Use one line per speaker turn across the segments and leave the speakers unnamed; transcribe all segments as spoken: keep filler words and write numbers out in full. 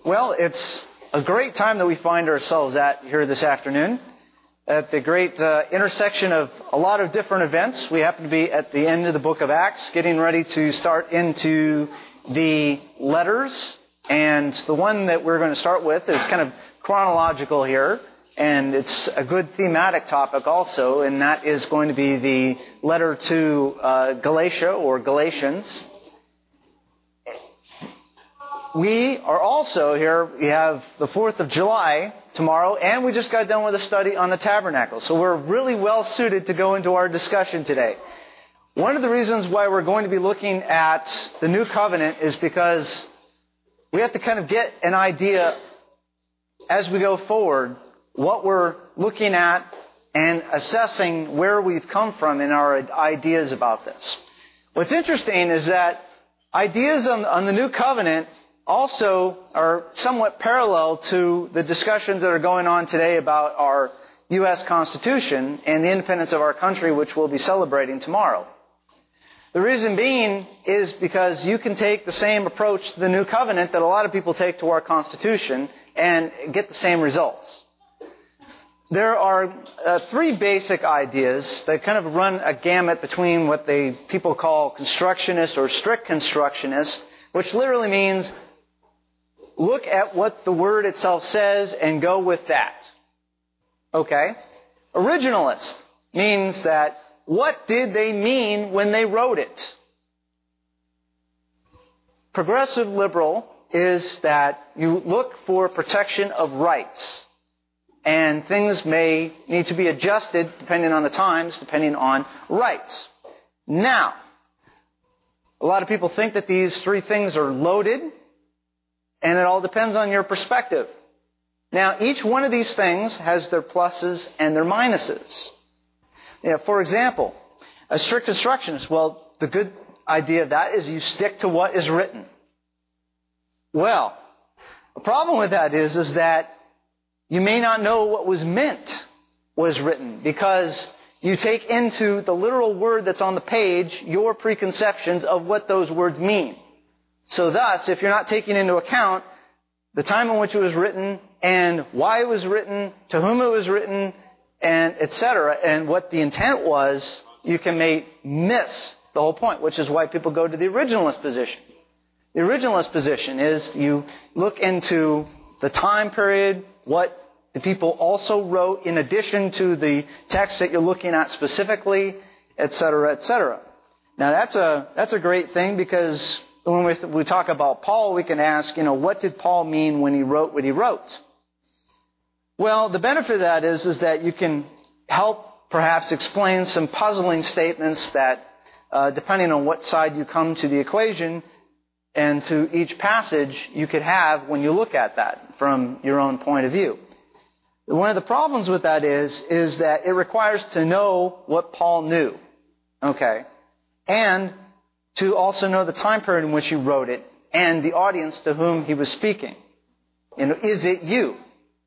Well, it's a great time that we find ourselves at here this afternoon, at the great uh, intersection of a lot of different events. We happen to be at the end of the book of Acts, getting ready to start into the letters. And the one that we're going to start with is kind of chronological here, and it's a good thematic topic also, and that is going to be the letter to uh, Galatia or Galatians. We are also here, we have the fourth of July tomorrow, and we just got done with a study on the tabernacle. So we're really well suited to go into our discussion today. One of the reasons why we're going to be looking at the New Covenant is because we have to kind of get an idea as we go forward what we're looking at and assessing where we've come from in our ideas about this. What's interesting is that ideas on, on the New Covenant also are somewhat parallel to the discussions that are going on today about our U S Constitution and the independence of our country, which we'll be celebrating tomorrow. The reason being is because you can take the same approach to the New Covenant that a lot of people take to our Constitution and get the same results. There are uh, three basic ideas that kind of run a gamut between what they people call constructionist or strict constructionist, which literally means look at what the Word itself says and go with that. Okay? Originalist means that what did they mean when they wrote it? Progressive liberal is that you look for protection of rights. And things may need to be adjusted depending on the times, depending on rights. Now, a lot of people think that these three things are loaded, and it all depends on your perspective. Now, each one of these things has their pluses and their minuses. You know, for example, a strict constructionist, well, the good idea of that is you stick to what is written. Well, the problem with that is, is that you may not know what was meant was written because you take into the literal word that's on the page your preconceptions of what those words mean. So thus, if you're not taking into account the time in which it was written and why it was written, to whom it was written, and et cetera, and what the intent was, you can may miss the whole point, which is why people go to the originalist position. The originalist position is you look into the time period, what the people also wrote in addition to the text that you're looking at specifically, et cetera, et cetera. Now that's a that's a great thing because when we, we talk about Paul, we can ask, you know, what did Paul mean when he wrote what he wrote? Well, the benefit of that is, is that you can help perhaps explain some puzzling statements that, uh, depending on what side you come to the equation and to each passage, you could have when you look at that from your own point of view. One of the problems with that is, is that it requires to know what Paul knew. Okay. And to also know the time period in which he wrote it and the audience to whom he was speaking. You know, is it you?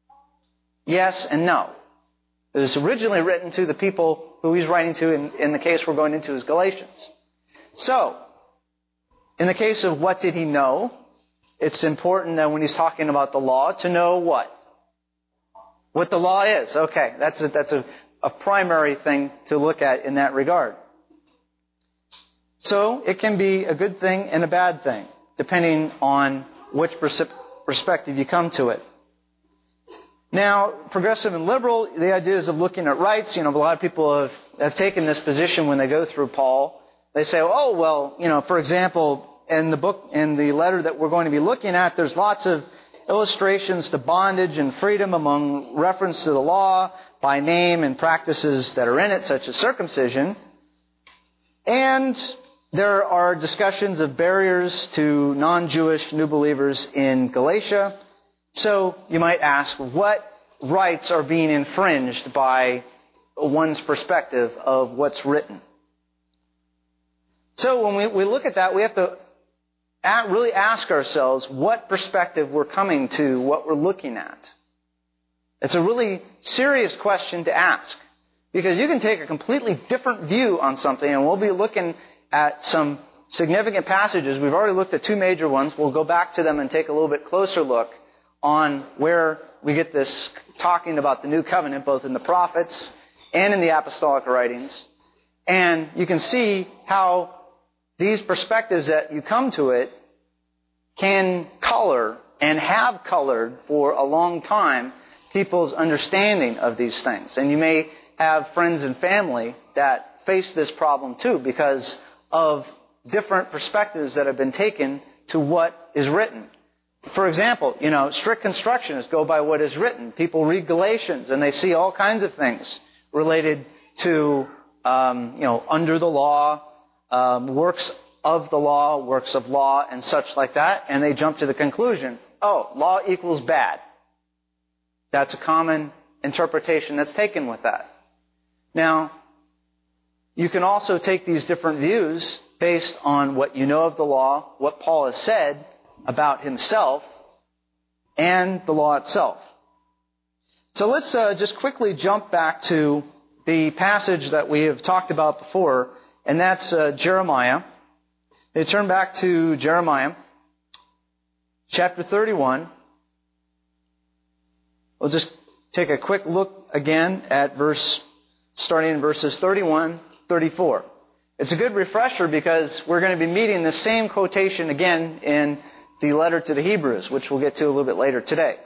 Yes and no. It was originally written to the people who he's writing to, in, in the case we're going into is Galatians. So, in the case of what did he know, it's important that when he's talking about the law, to know what? What the law is. Okay, that's a, that's a, a primary thing to look at in that regard. So, it can be a good thing and a bad thing, depending on which perspective you come to it. Now, progressive and liberal, the ideas of looking at rights, you know, a lot of people have, have taken this position when they go through Paul. They say, oh, well, you know, for example, in the book, in the letter that we're going to be looking at, there's lots of illustrations to bondage and freedom among reference to the law by name and practices that are in it, such as circumcision. And there are discussions of barriers to non-Jewish new believers in Galatia. So you might ask, what rights are being infringed by one's perspective of what's written? So when we, we look at that, we have to really ask ourselves what perspective we're coming to, what we're looking at. It's a really serious question to ask, because you can take a completely different view on something, and we'll be looking at some significant passages. We've already looked at two major ones. We'll go back to them and take a little bit closer look on where we get this talking about the new covenant, both in the prophets and in the apostolic writings. And you can see how these perspectives that you come to it can color and have colored for a long time people's understanding of these things. And you may have friends and family that face this problem too because of different perspectives that have been taken to what is written. For example, you know, strict constructionists go by what is written. People read Galatians and they see all kinds of things related to, um, you know, under the law, um, works of the law, works of law, and such like that. And they jump to the conclusion, oh, law equals bad. That's a common interpretation that's taken with that. Now, you can also take these different views based on what you know of the law, what Paul has said about himself, and the law itself. So let's uh, just quickly jump back to the passage that we have talked about before, and that's uh, Jeremiah. They turn back to Jeremiah, chapter thirty-one. We'll just take a quick look again at verse, starting in verses thirty-one, thirty-four. It's a good refresher because we're going to be meeting the same quotation again in the letter to the Hebrews, which we'll get to a little bit later today.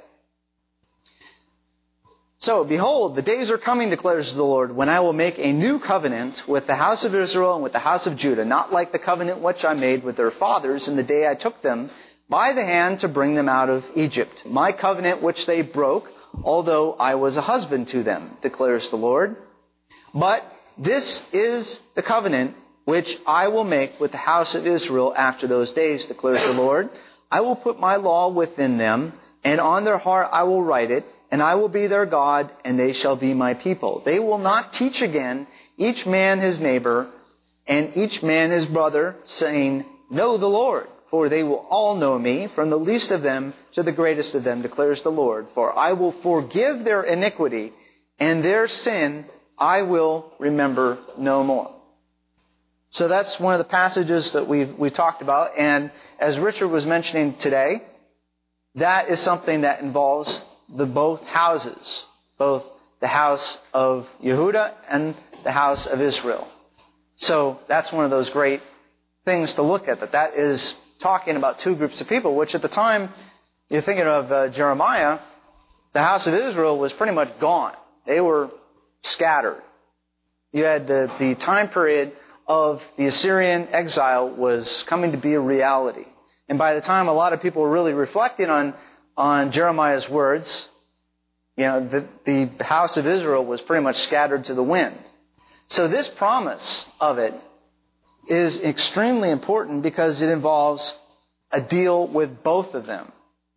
So, behold, the days are coming, declares the Lord, when I will make a new covenant with the house of Israel and with the house of Judah, not like the covenant which I made with their fathers in the day I took them by the hand to bring them out of Egypt. My covenant which they broke, although I was a husband to them, declares the Lord. But this is the covenant which I will make with the house of Israel after those days, declares the Lord. I will put my law within them, and on their heart I will write it, and I will be their God, and they shall be my people. They will not teach again, each man his neighbor, and each man his brother, saying, Know the Lord, for they will all know me, from the least of them to the greatest of them, declares the Lord. For I will forgive their iniquity, and their sin I will remember no more. So that's one of the passages that we've, we talked about. And as Richard was mentioning today, that is something that involves the both houses, both the house of Yehuda and the house of Israel. So that's one of those great things to look at, that that is talking about two groups of people, which at the time, you're thinking of uh, Jeremiah, the house of Israel was pretty much gone. They were scattered. You had the, the time period of the Assyrian exile was coming to be a reality. And by the time a lot of people were really reflecting on, on Jeremiah's words, you know, the, the house of Israel was pretty much scattered to the wind. So this promise of it is extremely important because it involves a deal with both of them.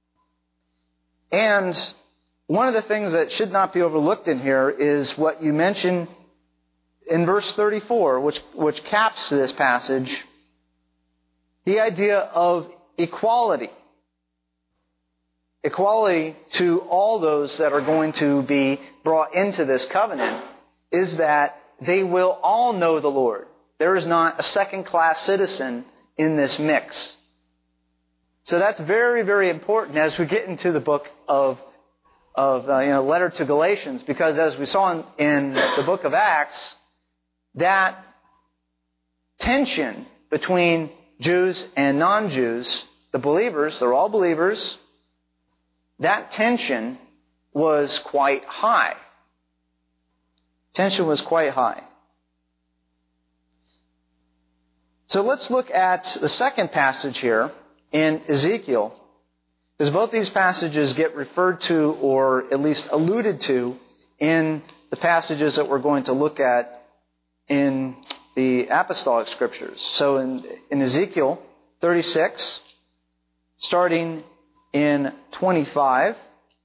And one of the things that should not be overlooked in here is what you mentioned in verse thirty-four, which, which caps this passage, the idea of equality. Equality to all those that are going to be brought into this covenant is that they will all know the Lord. There is not a second-class citizen in this mix. So that's very, very important as we get into the book of, of uh, you know, letter to Galatians, because as we saw in, in the book of Acts, that tension between Jews and non-Jews, the believers, they're all believers, that tension was quite high. Tension was quite high. So let's look at the second passage here in Ezekiel, because both these passages get referred to or at least alluded to in the passages that we're going to look at in the apostolic scriptures. So in, in Ezekiel thirty-six, starting in twenty-five,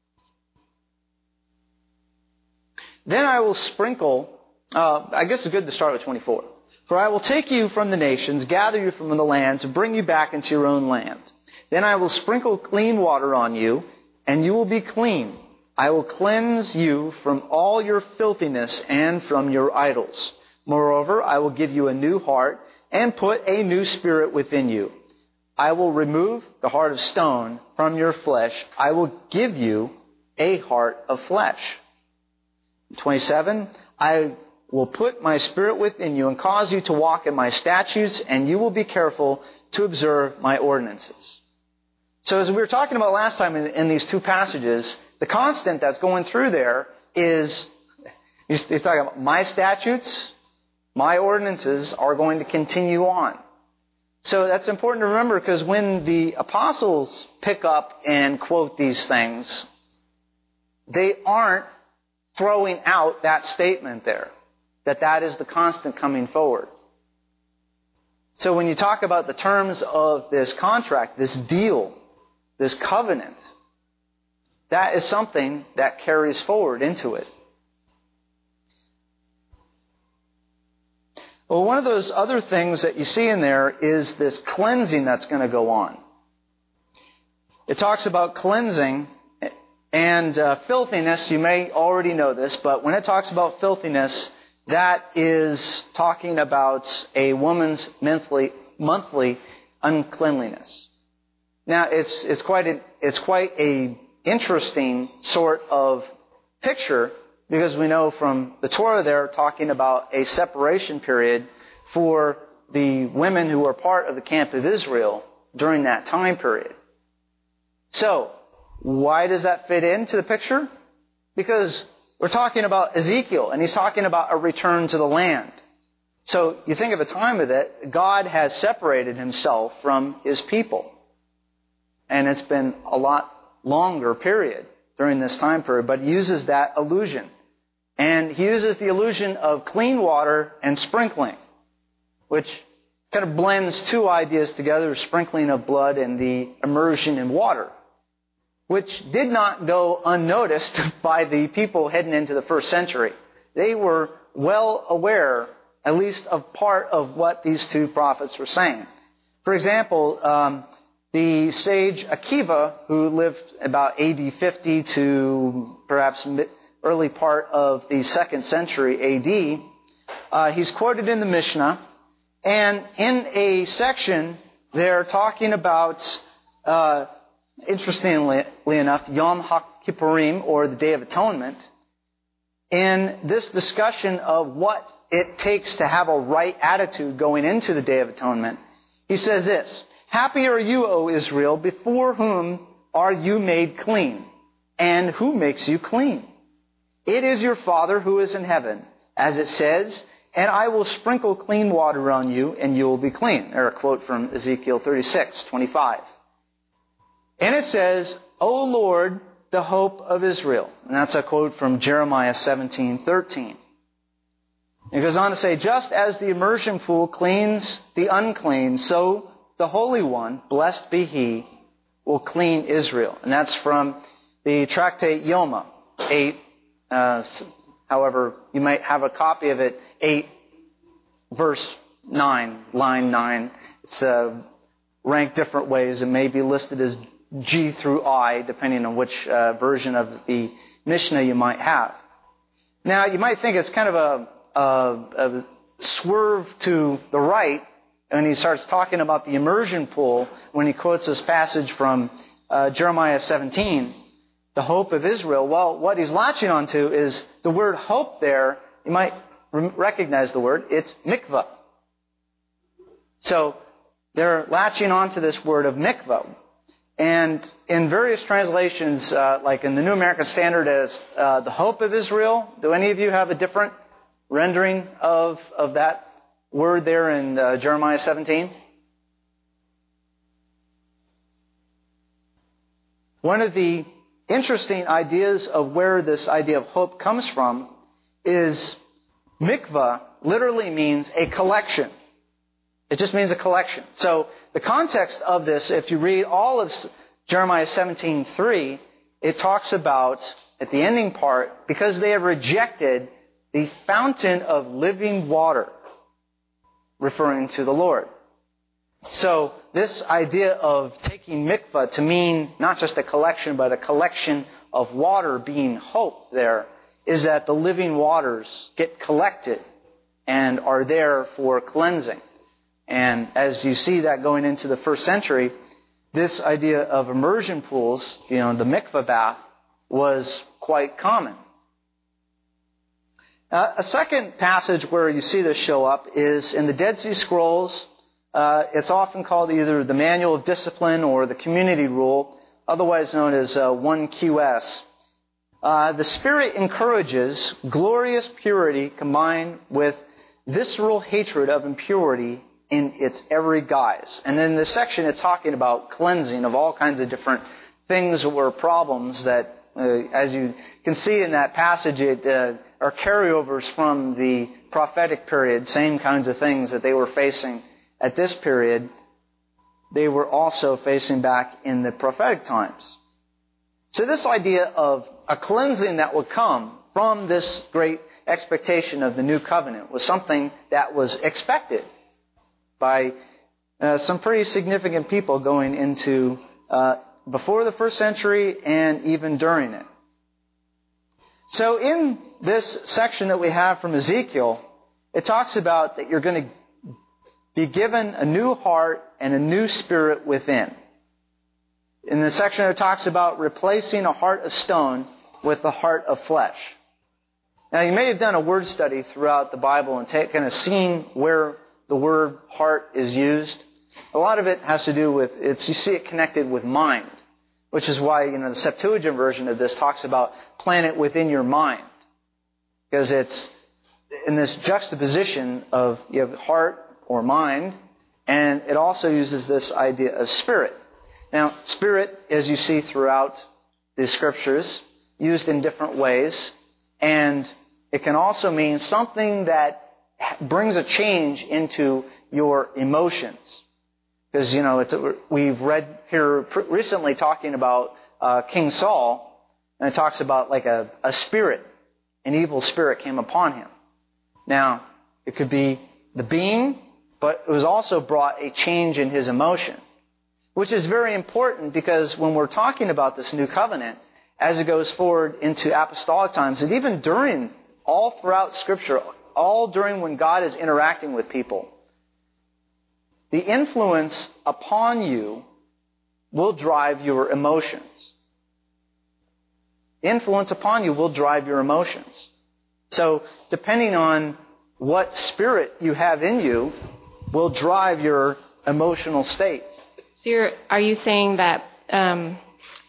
then I will sprinkle, uh, I guess it's good to start with twenty-four. For I will take you from the nations, gather you from the lands, and bring you back into your own land. Then I will sprinkle clean water on you, and you will be clean. I will cleanse you from all your filthiness and from your idols. Moreover, I will give you a new heart and put a new spirit within you. I will remove the heart of stone from your flesh. I will give you a heart of flesh. twenty-seven, I will put my spirit within you and cause you to walk in my statutes, and you will be careful to observe my ordinances. So as we were talking about last time in, in these two passages, the constant that's going through there is, he's, he's talking about my statutes, my ordinances are going to continue on. So that's important to remember, because when the apostles pick up and quote these things, they aren't throwing out that statement there, that that is the constant coming forward. So when you talk about the terms of this contract, this deal, this covenant, that is something that carries forward into it. Well, one of those other things that you see in there is this cleansing that's going to go on. It talks about cleansing and uh, filthiness. You may already know this, but when it talks about filthiness, that is talking about a woman's monthly monthly uncleanliness. Now, it's it's quite a, it's quite a interesting sort of picture, because we know from the Torah there talking about a separation period for the women who were part of the camp of Israel during that time period. So, why does that fit into the picture? Because we're talking about Ezekiel, and he's talking about a return to the land. So, you think of a time of it, God has separated himself from his people. And it's been a lot longer period during this time period, but he uses that illusion. And he uses the illusion of clean water and sprinkling, which kind of blends two ideas together, sprinkling of blood and the immersion in water, which did not go unnoticed by the people heading into the first century. They were well aware, at least of part of what these two prophets were saying. For example, um, the sage Akiva, who lived about A D fifty to perhaps mid early part of the second century A D, uh, he's quoted in the Mishnah, and in a section they're talking about, uh, interestingly enough, Yom HaKippurim, or the Day of Atonement. In this discussion of what it takes to have a right attitude going into the Day of Atonement, he says this: Happy are you, O Israel, before whom are you made clean, and who makes you clean? It is your Father who is in heaven, as it says, and I will sprinkle clean water on you, and you will be clean. There, a quote from Ezekiel thirty-six twenty-five. And it says, O Lord, the hope of Israel. And that's a quote from Jeremiah seventeen thirteen. It goes on to say, just as the immersion pool cleans the unclean, so the Holy One, blessed be He, will clean Israel. And that's from the Tractate Yoma eight. Uh, however, you might have a copy of it, eight, verse nine, line nine. It's uh, ranked different ways. It may be listed as G through I, depending on which uh, version of the Mishnah you might have. Now, you might think it's kind of a, a, a swerve to the right, and he starts talking about the immersion pool when he quotes this passage from uh, Jeremiah seventeen. The hope of Israel. Well, what he's latching onto is the word hope there. You might recognize the word. It's mikvah. So they're latching onto this word of mikvah. And in various translations, uh, like in the New American Standard as uh, the hope of Israel, do any of you have a different rendering of, of that word there in uh, Jeremiah seventeen? One of the interesting ideas of where this idea of hope comes from is mikvah literally means a collection. It just means a collection. So the context of this, if you read all of Jeremiah seventeen three, it talks about, at the ending part, because they have rejected the fountain of living water, referring to the Lord. So this idea of taking mikvah to mean not just a collection, but a collection of water being hope there, is that the living waters get collected and are there for cleansing. And as you see that going into the first century, this idea of immersion pools, you know, the mikveh bath, was quite common. Uh, a second passage where you see this show up is in the Dead Sea Scrolls. Uh, it's often called either the Manual of Discipline or the Community Rule, otherwise known as uh, one Q S. Uh, the Spirit encourages glorious purity combined with visceral hatred of impurity in its every guise. And in this section, it's talking about cleansing of all kinds of different things or problems that, uh, as you can see in that passage, it uh, are carryovers from the prophetic period, same kinds of things that they were facing at this period, they were also facing back in the prophetic times. So this idea of a cleansing that would come from this great expectation of the new covenant was something that was expected by uh, some pretty significant people going into uh, before the first century and even during it. So in this section that we have from Ezekiel, it talks about that you're going to be given a new heart and a new spirit within. In the section it talks about replacing a heart of stone with a heart of flesh. Now you may have done a word study throughout the Bible and take, kind of seen where the word heart is used. A lot of it has to do with, it's you see it connected with mind, which is why, you know, the Septuagint version of this talks about plant it within your mind. Because it's in this juxtaposition of you have heart or mind, and it also uses this idea of spirit. Now, spirit, as you see throughout the scriptures, used in different ways, and it can also mean something that brings a change into your emotions. Because, you know, it's, we've read here recently talking about uh, King Saul, and it talks about like a, a spirit, an evil spirit came upon him. Now, it could be the being, but it was also brought a change in his emotion, which is very important because when we're talking about this new covenant, as it goes forward into apostolic times, and even during, all throughout Scripture, all during when God is interacting with people, the influence upon you will drive your emotions. The influence upon you will drive your emotions. So, depending on what spirit you have in you, will drive your emotional state.
So you're, are you saying that um,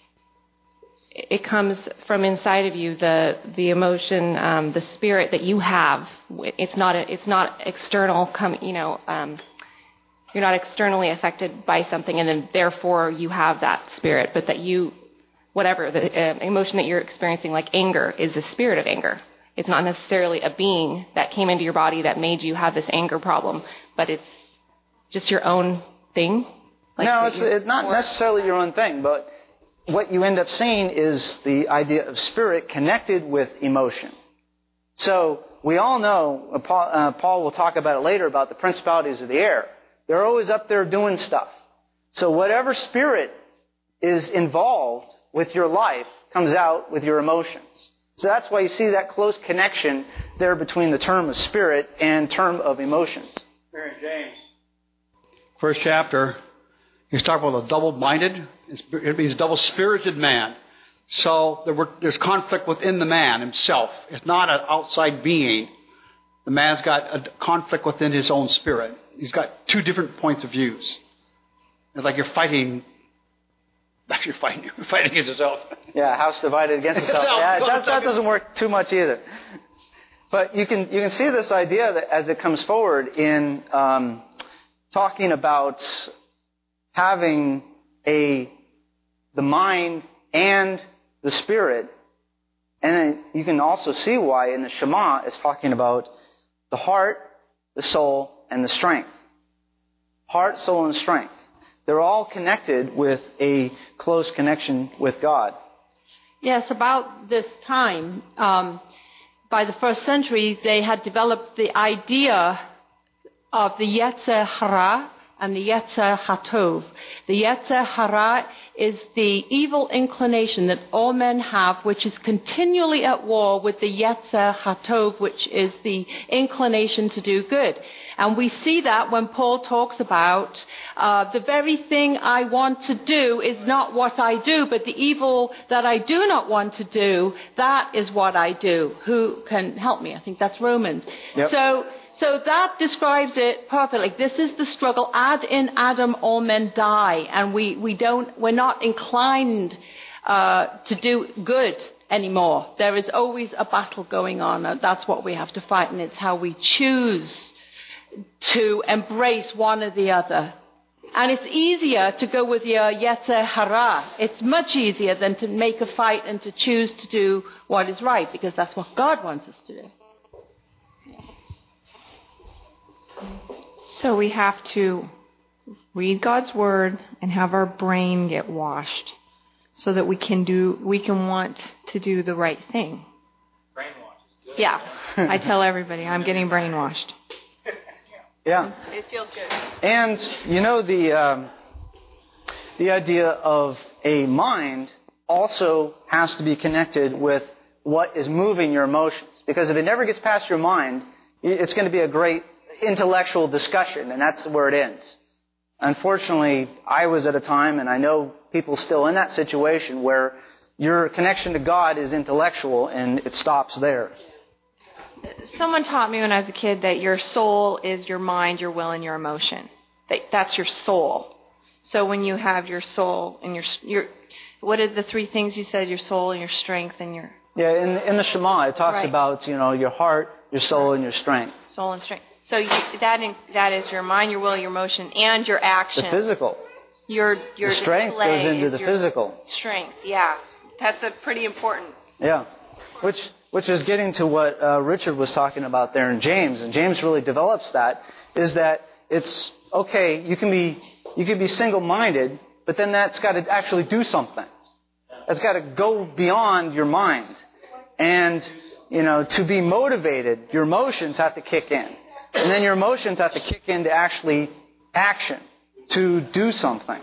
it comes from inside of you, the the emotion, um, the spirit that you have? It's not a, it's not external. Come, you know, um, you're not externally affected by something, and then therefore you have that spirit. But that you, whatever the uh, emotion that you're experiencing, like anger, is the spirit of anger. It's not necessarily a being that came into your body that made you have this anger problem, but it's just your own thing? Like
no, it's, it's not or... necessarily your own thing, but what you end up seeing is the idea of spirit connected with emotion. So we all know, uh, Paul, uh, Paul will talk about it later, about the principalities of the air. They're always up there doing stuff. So whatever spirit is involved with your life comes out with your emotions. So that's why you see that close connection there between the term of spirit and term of emotions.
Here in James, first chapter, he's talking about a double-minded, it means double-spirited man. So there were, there's conflict within the man himself. It's not an outside being. The man's got a conflict within his own spirit. He's got two different points of views. It's like you're fighting... You're fighting, you're fighting against yourself.
Yeah, house divided against itself. Yeah, that, that doesn't work too much either. But you can you can see this idea that as it comes forward in um, talking about having a the mind and the spirit, and then you can also see why in the Shema it's talking about the heart, the soul, and the strength. Heart, soul, and strength. They're all connected with a close connection with God.
Yes, about this time, um, by the first century, they had developed the idea of the Yetzer Hara and the Yetzer Hatov. The Yetzer Hara is the evil inclination that all men have, which is continually at war with the Yetzer Hatov, which is the inclination to do good. And we see that when Paul talks about uh, the very thing I want to do is not what I do, but the evil that I do not want to do, that is what I do. Who can help me? I think that's Romans.
Yep.
So, so that describes it perfectly. This is the struggle. Ad in Adam, all men die, and we, we don't, we're not inclined uh, to do good anymore. There is always a battle going on. And that's what we have to fight, and it's how we choose to embrace one or the other. And it's easier to go with your Yetzer Hara. It's much easier than to make a fight and to choose to do what is right, because that's what God wants us to do.
So we have to read God's word and have our brain get washed so that we can do, we can want to do the right thing. Brainwashed. Yeah. I tell everybody I'm getting brainwashed.
Yeah.
It feels good.
And, you know, the um, the idea of a mind also has to be connected with what is moving your emotions. Because if it never gets past your mind, it's going to be a great intellectual discussion, and that's where it ends. Unfortunately, I was at a time, and I know people still in that situation, where your connection to God is intellectual, and it stops there.
Someone taught me when I was a kid that your soul is your mind, your will, and your emotion. That that's your soul. So when you have your soul and your your, what are the three things you said? Your soul and your strength and your
yeah. In in the Shema, it talks
right.
about you know your heart, your soul, and your strength.
Soul and strength. So you, that in, that is your mind, your will, your emotion, and your action.
The physical.
Your your
the strength goes into the physical.
Strength. Yeah, that's a pretty important.
Yeah, which. Which is getting to what uh, Richard was talking about there in James, and James really develops that, is that it's, okay, you can be you can be single-minded, but then that's got to actually do something. That's got to go beyond your mind. And, you know, to be motivated, your emotions have to kick in. And then your emotions have to kick into actually action, to do something.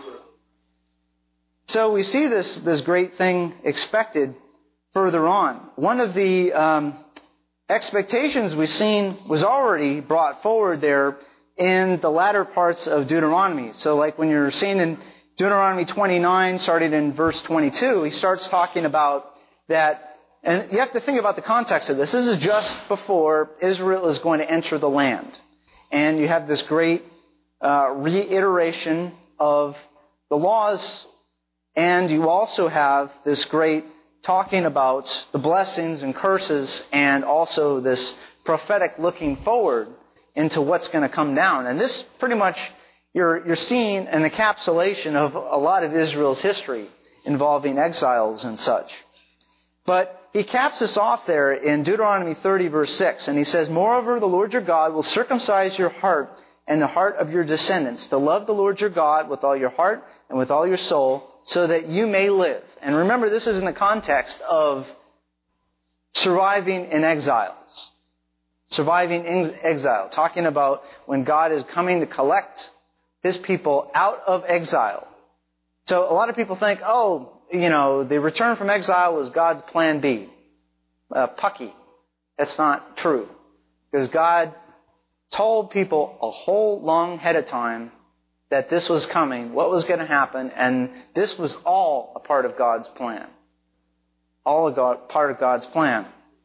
So we see this, this great thing expected further on. One of the um, expectations we've seen was already brought forward there in the latter parts of Deuteronomy. So like when you're seeing in Deuteronomy twenty-nine, starting in verse twenty-two, he starts talking about that, and you have to think about the context of this. This is just before Israel is going to enter the land. And you have this great uh, reiteration of the laws, and you also have this great talking about the blessings and curses, and also this prophetic looking forward into what's going to come down. And this pretty much, you're, you're seeing an encapsulation of a lot of Israel's history involving exiles and such. But he caps this off there in Deuteronomy thirty verse six, and he says, "Moreover, the Lord your God will circumcise your heart and the heart of your descendants, to love the Lord your God with all your heart and with all your soul, so that you may live." And remember, this is in the context of surviving in exiles. Surviving in exile. Talking about when God is coming to collect His people out of exile. So a lot of people think, oh, you know, the return from exile was God's plan B. Uh, Pucky. That's not true. Because God told people a whole long ahead of time that this was coming, what was going to happen, and this was all a part of God's plan. All a God, part of God's plan.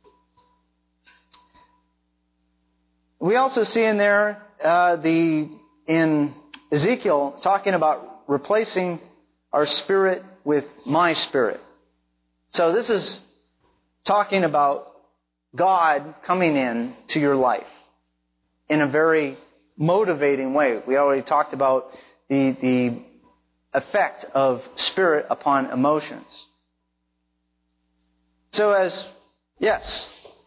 We also see in there, uh, the in Ezekiel, talking about replacing our spirit with my spirit. So this is talking about God coming in to your life in a very motivating way. We already talked about the, the effect of spirit upon emotions. So as, yes.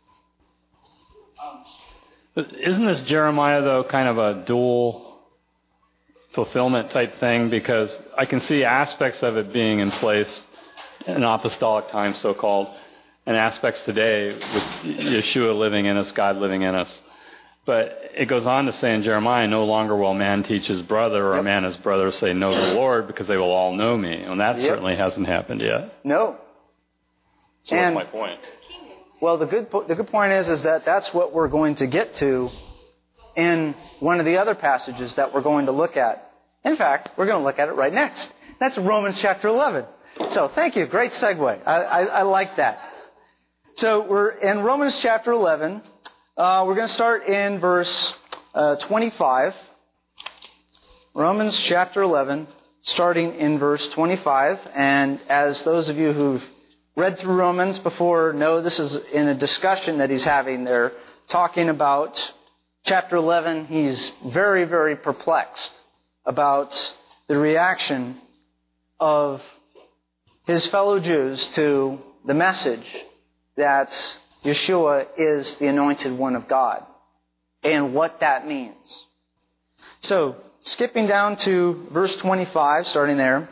Isn't this Jeremiah, though, kind of a dual fulfillment type thing? Because I can see aspects of it being in place in apostolic times, so-called, and aspects today with Yeshua living in us, God living in us. But it goes on to say in Jeremiah, no longer will man teach his brother or
Yep.
a man his brother say, know the Lord, because they will all know me. And that
Yep.
certainly hasn't happened yet.
No.
So
And-
what's my point?
Well, the good po- the good point is is that that's what we're going to get to in one of the other passages that we're going to look at. In fact, we're going to look at it right next. That's Romans chapter eleven. So thank you. Great segue. I, I, I like that. So we're in Romans chapter eleven. Uh, we're going to start in verse uh, twenty-five. Romans chapter eleven, starting in verse twenty-five. And as those of you who've read through Romans before know, this is in a discussion that he's having there, talking about chapter eleven. He's very, very perplexed about the reaction of his fellow Jews to the message that Yeshua is the anointed one of God and what that means. So, skipping down to verse twenty-five, starting there.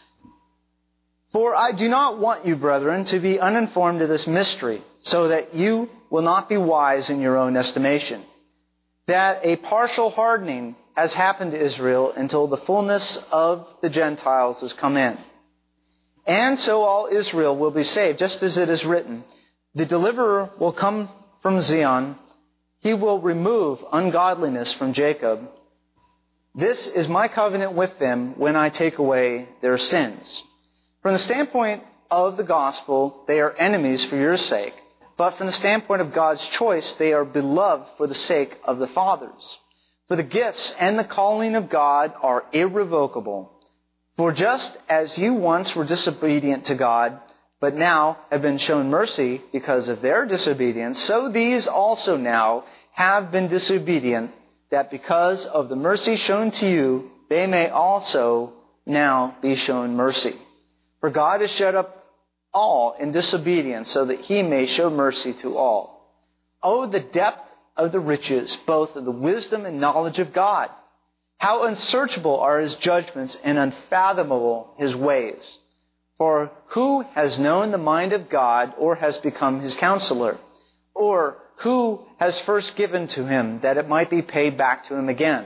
For I do not want you, brethren, to be uninformed of this mystery, so that you will not be wise in your own estimation, that a partial hardening has happened to Israel until the fullness of the Gentiles has come in. And so all Israel will be saved, just as it is written, the deliverer will come from Zion. He will remove ungodliness from Jacob. This is my covenant with them when I take away their sins. From the standpoint of the gospel, they are enemies for your sake. But from the standpoint of God's choice, they are beloved for the sake of the fathers. For the gifts and the calling of God are irrevocable. For just as you once were disobedient to God, but now have been shown mercy because of their disobedience, so these also now have been disobedient, that because of the mercy shown to you, they may also now be shown mercy. For God has shut up all in disobedience, so that he may show mercy to all. Oh, the depth of the riches, both of the wisdom and knowledge of God! How unsearchable are his judgments and unfathomable his ways! For who has known the mind of God, or has become his counselor? Or who has first given to him, that it might be paid back to him again?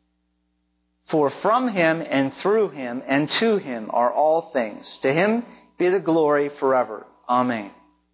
For from him and through him and to him are all things. To him be the glory forever. Amen.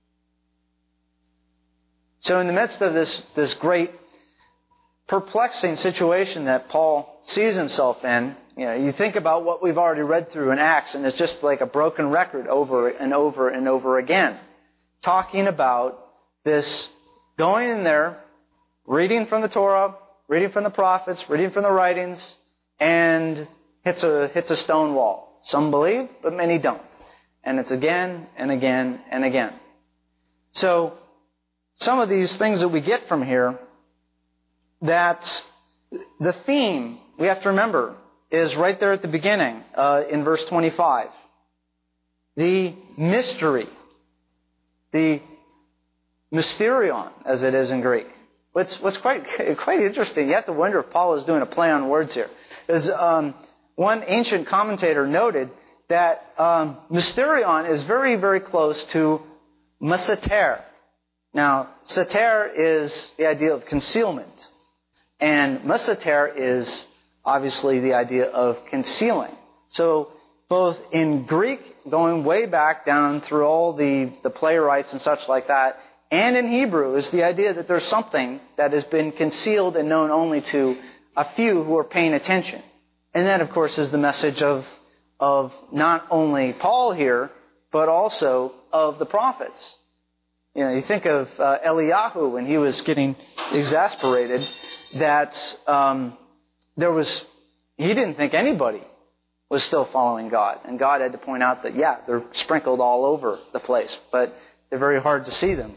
So in the midst of this, this great perplexing situation that Paul sees himself in, you know, you think about what we've already read through in Acts, and it's just like a broken record over and over and over again. Talking about this going in there, reading from the Torah, reading from the prophets, reading from the writings, and hits a hits a stone wall. Some believe, but many don't. And it's again and again and again. So, some of these things that we get from here, that the theme, we have to remember, is right there at the beginning, uh, in verse twenty-five. The mystery, the mysterion, as it is in Greek. What's what's quite quite interesting. You have to wonder if Paul is doing a play on words here. As um, one ancient commentator noted that um, mysterion is very very close to masater. Now, sater is the idea of concealment, and masater is obviously the idea of concealing. So both in Greek, going way back down through all the, the playwrights and such like that, and in Hebrew is the idea that there's something that has been concealed and known only to a few who are paying attention. And that, of course, is the message of, of not only Paul here, but also of the prophets. You know, you think of uh, Eliyahu when he was getting exasperated that um, there was, he didn't think anybody was still following God. And God had to point out that, yeah, they're sprinkled all over the place, but they're very hard to see them.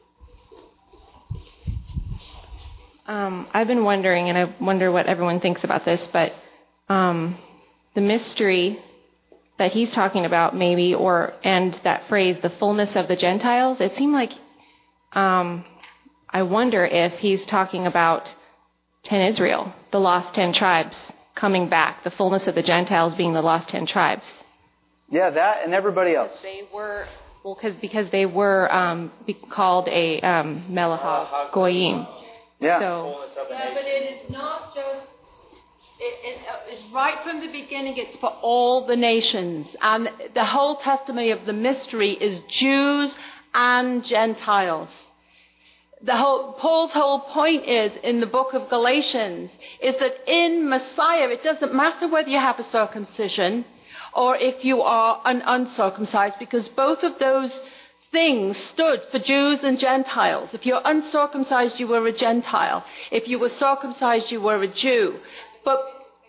Um, I've been wondering, and I wonder what everyone thinks about this, but um, the mystery that he's talking about maybe, or and that phrase, the fullness of the Gentiles, it seemed like, um, I wonder if he's talking about ten Israel, the lost ten tribes coming back, the fullness of the Gentiles being the lost ten tribes.
Yeah, that and everybody else.
They were, well, cause, because they were um, be called a um, Melech Goyim.
Yeah.
So,
yeah, but it is not just, it, it, it's right from the beginning, it's for all the nations. And the whole testimony of the mystery is Jews and Gentiles. The whole, Paul's whole point is, in the book of Galatians, is that in Messiah, it doesn't matter whether you have a circumcision or if you are an uncircumcised, because both of those things stood for Jews and Gentiles. If you're uncircumcised, you were a Gentile. If you were circumcised, you were a Jew. But,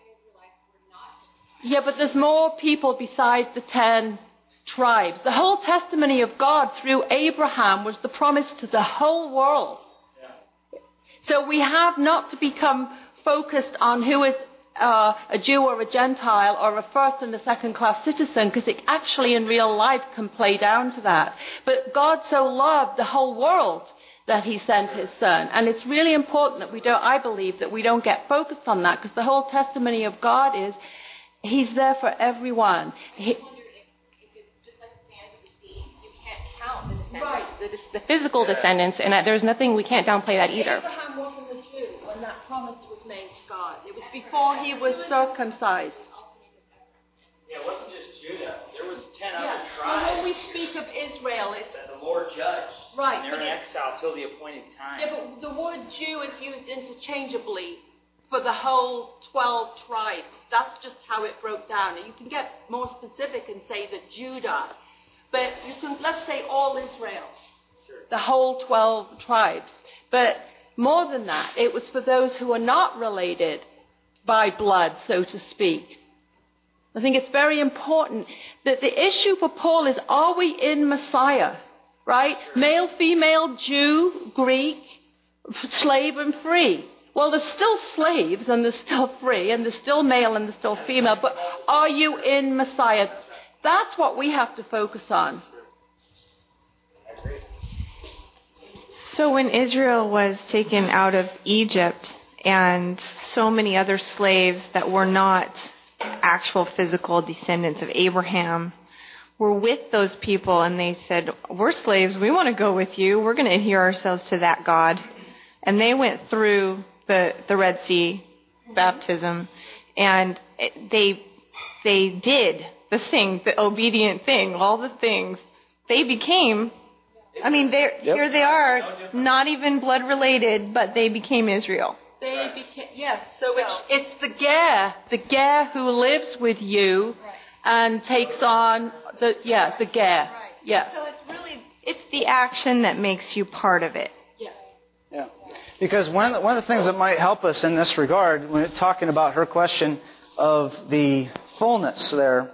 yeah, but there's more people besides the ten tribes. The whole testimony of God through Abraham was the promise to the whole world. Yeah. So we have not to become focused on who is uh, a Jew or a Gentile or a first and a second class citizen, because it actually in real life can play down to that. But God so loved the whole world that he sent his son. And it's really important that we don't, I believe, that we don't get focused on that, because the whole testimony of God is he's there for everyone. He,
Right. The, the physical descendants, and that there's nothing, we can't downplay that either.
Abraham wasn't a Jew when that promise was made to God. It was before he was circumcised.
Yeah, it wasn't just Judah. There was ten
Yeah.
other tribes.
And when we speak of Israel, it's
that the Lord judged.
Right,
And they're
but
in
it-
exile till the appointed time.
yeah, but the word Jew is used interchangeably for the whole twelve tribes. That's just how it broke down. And you can get more specific and say that Judah. But you can, let's say all Israel, the whole twelve tribes. But more than that, it was for those who are not related by blood, so to speak. I think it's very important that the issue for Paul is, are we in Messiah? Right? Male, female, Jew, Greek, slave and free. Well, there's still slaves and there's still free and there's still male and there's still female. But are you in Messiah? That's what we have to focus on.
So when Israel was taken out of Egypt and so many other slaves that were not actual physical descendants of Abraham were with those people, and they said, we're slaves, we want to go with you, we're going to adhere ourselves to that God. And they went through the, the Red Sea baptism, and it, they they did the thing, the obedient thing, all the things. They became, I mean, they're,
Yep.
here they are, not even blood related, but they became Israel.
They became, yes, so it's, it's the ger, the ger who lives with you and takes on the, yeah, the ger. Yeah.
So it's really, it's the action that makes you part of it.
Yes.
Yeah. Because one of, the, one of the things that might help us in this regard, when talking about her question of the fullness there,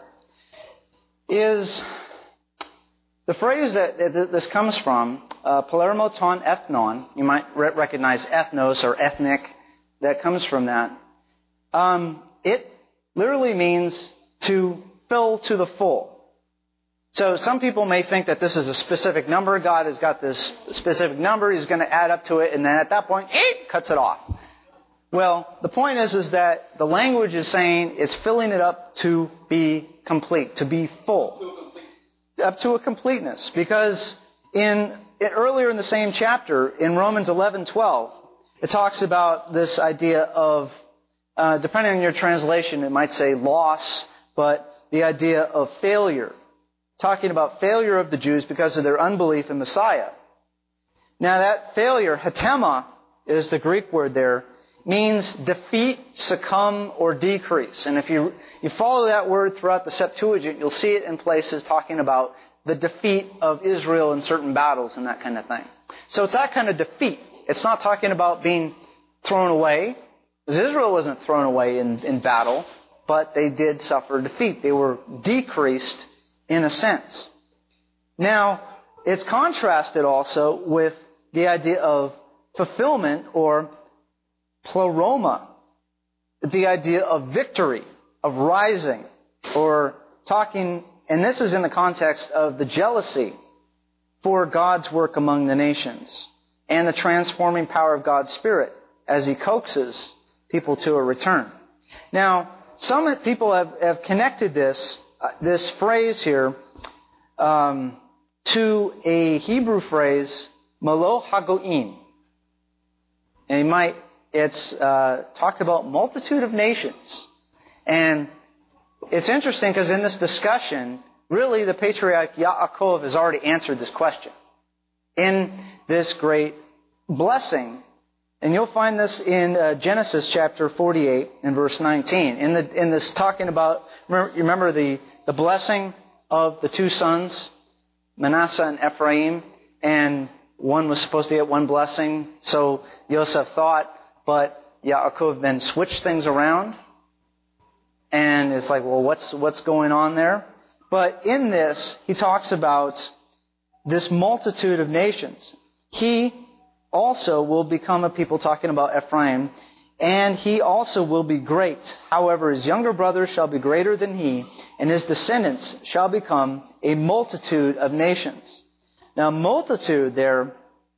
is the phrase that, that this comes from, uh, polermo ton ethnon. You might re- recognize ethnos or ethnic. That comes from that. Um, it literally means to fill to the full. So some people may think that this is a specific number. God has got this specific number. He's going to add up to it, and then at that point, it cuts it off. Well, the point is, is that the language is saying it's filling it up to be complete, to be full, up to a completeness. Because in, in earlier in the same chapter, in Romans eleven twelve, it talks about this idea of, uh, depending on your translation, it might say loss, but the idea of failure. Talking about failure of the Jews because of their unbelief in Messiah. Now that failure, hetema, is the Greek word there, means defeat, succumb, or decrease. And if you you follow that word throughout the Septuagint, you'll see it in places talking about the defeat of Israel in certain battles and that kind of thing. So it's that kind of defeat. It's not talking about being thrown away, because Israel wasn't thrown away in, in battle, but they did suffer defeat. They were decreased in a sense. Now, it's contrasted also with the idea of fulfillment or pleroma, the idea of victory, of rising, or talking, and this is in the context of the jealousy for God's work among the nations and the transforming power of God's Spirit as He coaxes people to a return. Now, some people have, have connected this, uh, this phrase here um, to a Hebrew phrase, malo hagoim. And you might, it's uh, talked about multitude of nations. And it's interesting because in this discussion, really the patriarch Yaakov has already answered this question in this great blessing. And you'll find this in uh, Genesis chapter forty-eight and verse nineteen. In the in this talking about, remember, you remember the, the blessing of the two sons, Manasseh and Ephraim, and one was supposed to get one blessing. So Yosef thought, but Yaakov then switched things around. And it's like, well, what's what's going on there? But in this, he talks about this multitude of nations. He also will become a people, talking about Ephraim, and he also will be great. However, his younger brothers shall be greater than he, and his descendants shall become a multitude of nations. Now, multitude there,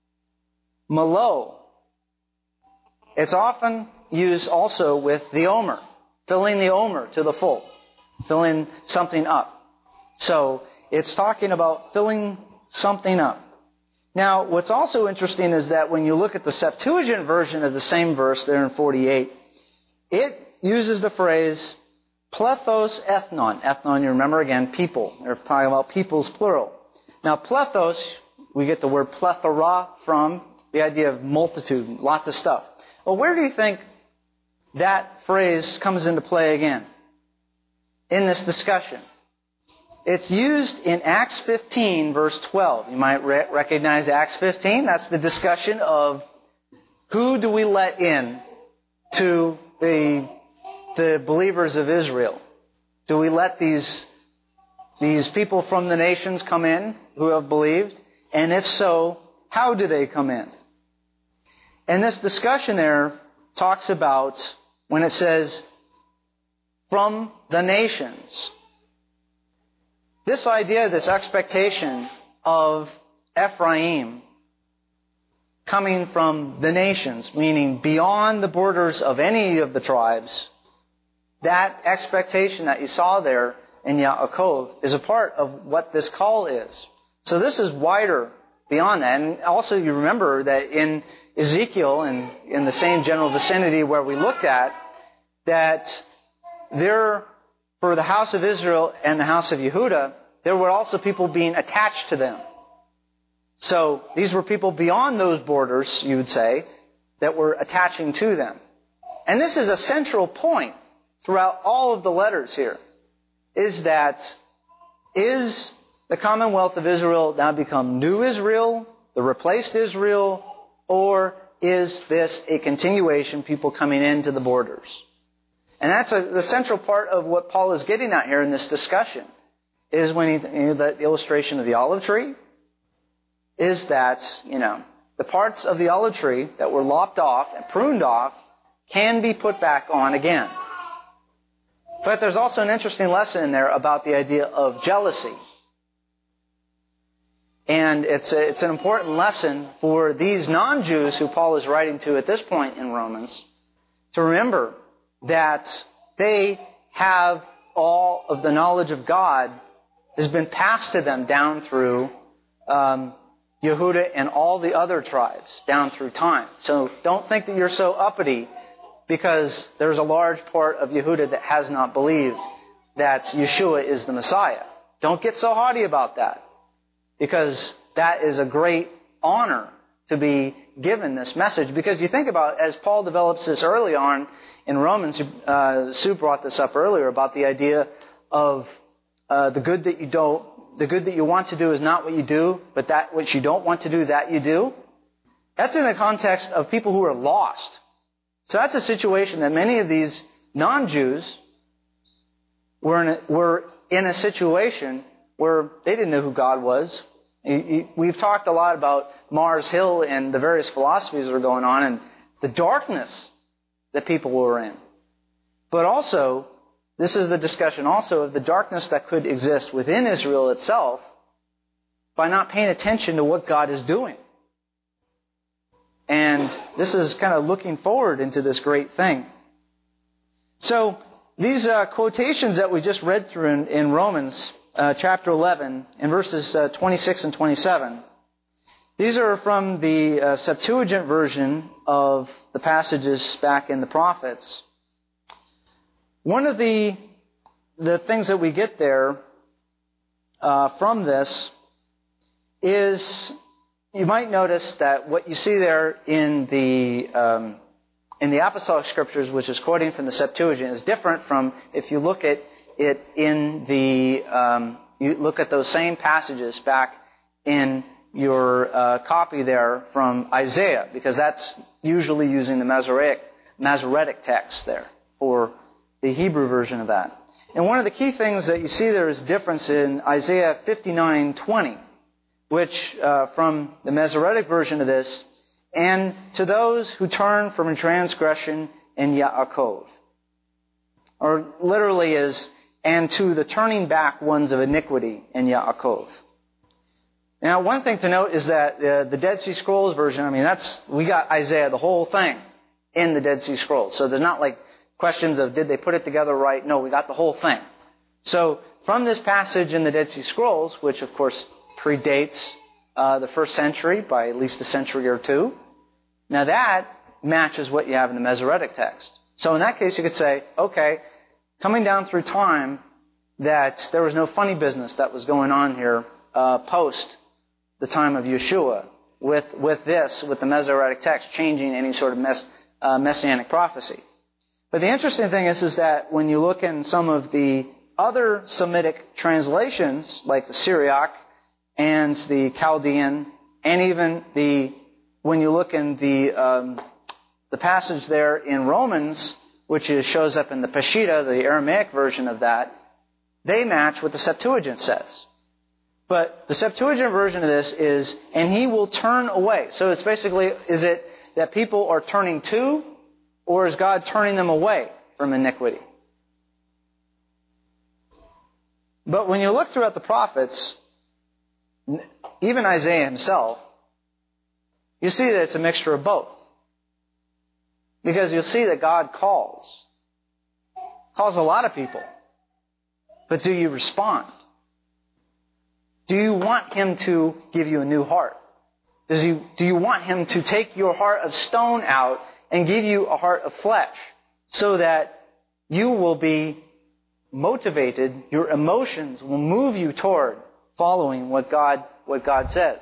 malo, it's often used also with the omer, filling the omer to the full, filling something up. So, it's talking about filling something up. Now, what's also interesting is that when you look at the Septuagint version of the same verse there in forty-eight, it uses the phrase plethos ethnon. Ethnon, you remember again, people. They're talking about peoples plural. Now, plethos, we get the word plethora from, the idea of multitude, lots of stuff. Well, where do you think that phrase comes into play again in this discussion? It's used in Acts fifteen, verse twelve. You might re- recognize Acts fifteen. That's the discussion of who do we let in to the, the believers of Israel. Do we let these, these people from the nations come in who have believed? And if so, how do they come in? And this discussion there talks about when it says, from the nations. This idea, this expectation of Ephraim coming from the nations, meaning beyond the borders of any of the tribes, that expectation that you saw there in Yaakov is a part of what this call is. So this is wider beyond that. And also you remember that in Ezekiel and in the same general vicinity where we looked at, that there, for the house of Israel and the house of Yehudah, there were also people being attached to them. So these were people beyond those borders, you would say, that were attaching to them. And this is a central point throughout all of the letters here, is that is the Commonwealth of Israel now become new Israel, the replaced Israel, or is this a continuation, people coming into the borders? And that's a, the central part of what Paul is getting at here in this discussion, is when he, you know, the illustration of the olive tree, is that, you know, the parts of the olive tree that were lopped off and pruned off can be put back on again. But there's also an interesting lesson in there about the idea of jealousy. And it's a, it's an important lesson for these non-Jews who Paul is writing to at this point in Romans to remember that they have all of the knowledge of God has been passed to them down through um, Yehudah and all the other tribes down through time. So don't think that you're so uppity because there's a large part of Yehudah that has not believed that Yeshua is the Messiah. Don't get so haughty about that, because that is a great honor to be given this message. Because you think about, as Paul develops this early on in Romans, uh, Sue brought this up earlier about the idea of uh, the good that you don't, the good that you want to do is not what you do, but that which you don't want to do, that you do. That's in the context of people who are lost. So that's a situation that many of these non-Jews were in a, were in a situation where they didn't know who God was. We've talked a lot about Mars Hill and the various philosophies that are going on and the darkness that people were in. But also, this is the discussion also of the darkness that could exist within Israel itself by not paying attention to what God is doing. And this is kind of looking forward into this great thing. So, these uh, quotations that we just read through in, in Romans uh, chapter eleven, in verses uh, twenty-six and twenty-seven, These are from the uh, Septuagint version of the passages back in the prophets. One of the the things that we get there uh, from this is, you might notice that what you see there in the um, in the Apostolic Scriptures, which is quoting from the Septuagint, is different from if you look at it in the um, you look at those same passages back in your uh, copy there from Isaiah, because that's usually using the Masoretic Masoretic text there for the Hebrew version of that. And one of the key things that you see there is difference in Isaiah fifty-nine twenty, which uh, from the Masoretic version of this, and to those who turn from transgression in Yaakov. Or literally is, and to the turning back ones of iniquity in Yaakov. Now, one thing to note is that uh, the Dead Sea Scrolls version, I mean, that's, we got Isaiah, the whole thing, in the Dead Sea Scrolls. So there's not like questions of did they put it together right? No, we got the whole thing. So from this passage in the Dead Sea Scrolls, which of course predates uh, the first century by at least a century or two, now that matches what you have in the Masoretic text. So in that case, you could say, okay, coming down through time, that there was no funny business that was going on here uh, post the time of Yeshua with with this, with the Masoretic text changing any sort of mess, uh, messianic prophecy. But the interesting thing is, is that when you look in some of the other Semitic translations, like the Syriac and the Chaldean, and even the when you look in the um, the passage there in Romans, which is, shows up in the Peshitta, the Aramaic version of that, they match what the Septuagint says. But the Septuagint version of this is, and he will turn away. So it's basically, is it that people are turning to, or is God turning them away from iniquity? But when you look throughout the prophets, even Isaiah himself, you see that it's a mixture of both. Because you'll see that God calls. Calls a lot of people. But do you respond? Do you want Him to give you a new heart? Does he, do you want Him to take your heart of stone out and give you a heart of flesh so that you will be motivated, your emotions will move you toward following what God, what God says?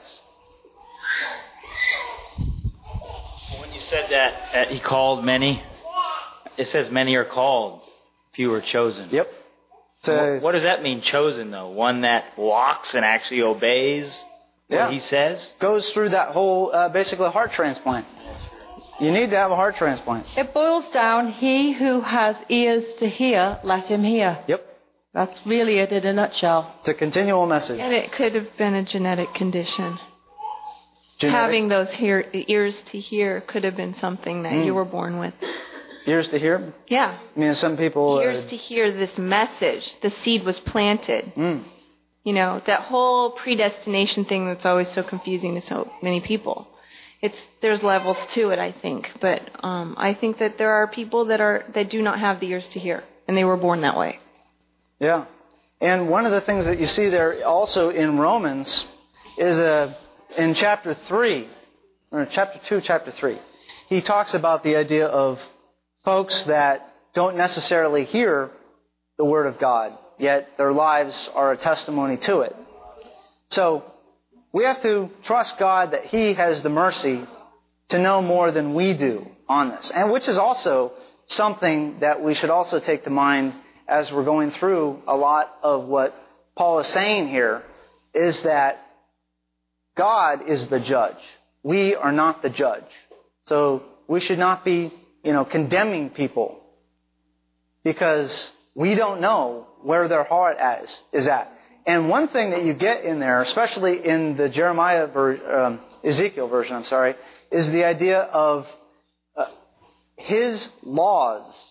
When you said that, that He called many, it says many are called, few are chosen.
Yep.
So what, what does that mean, chosen, though? One that walks and actually obeys what
yeah.
He says?
Goes through that whole, uh, basically, heart transplant. You need to have a heart transplant.
It boils down, he who has ears to hear, let him hear.
Yep.
That's really it in a nutshell.
It's a continual message.
And it could have been a genetic condition.
Genetic?
Having those hear, ears to hear could have been something that mm. you were born with.
Ears to hear?
Yeah.
I mean, some people...
Ears
uh,
to hear this message. The seed was planted.
Mm.
You know, that whole predestination thing that's always so confusing to so many people. It's there's levels to it, I think. But um, I think that there are people that are that do not have the ears to hear. And they were born that way.
Yeah. And one of the things that you see there also in Romans is a, in chapter three, or chapter two, chapter three, he talks about the idea of folks that don't necessarily hear the Word of God, yet their lives are a testimony to it. So we have to trust God that He has the mercy to know more than we do on this, and which is also something that we should also take to mind as we're going through a lot of what Paul is saying here, is that God is the judge. We are not the judge. So we should not be, you know, condemning people because we don't know where their heart is, is at. And one thing that you get in there, especially in the Jeremiah ver- um, Ezekiel version, I'm sorry, is the idea of uh, His laws.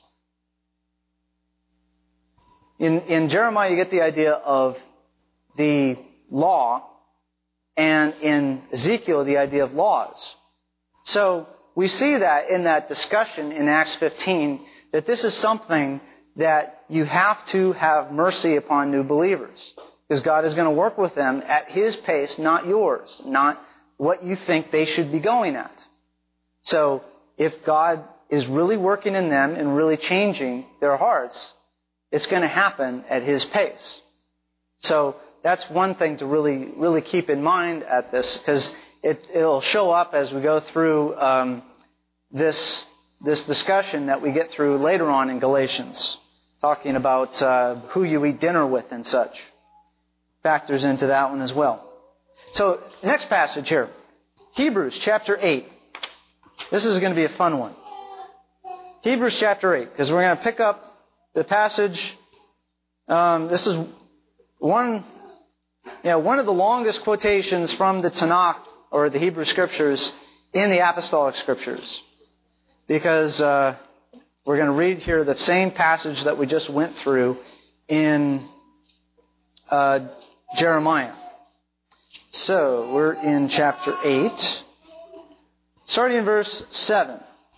In, in Jeremiah, you get the idea of the law, and in Ezekiel, the idea of laws. So we see that in that discussion in Acts fifteen, that this is something that you have to have mercy upon new believers. Because God is going to work with them at His pace, not yours, not what you think they should be going at. So if God is really working in them and really changing their hearts, it's going to happen at His pace. So that's one thing to really, really keep in mind at this, because it, it'll show up as we go through um, this this discussion that we get through later on in Galatians, talking about uh, who you eat dinner with and such. Factors into that one as well. So, next passage here. Hebrews chapter eight. This is going to be a fun one. Hebrews chapter eight, because we're going to pick up the passage. Um, this is one, you know, one of the longest quotations from the Tanakh, or the Hebrew Scriptures, in the Apostolic Scriptures. Because uh, we're going to read here the same passage that we just went through in uh, Jeremiah. So, we're in chapter eight, starting in verse seven.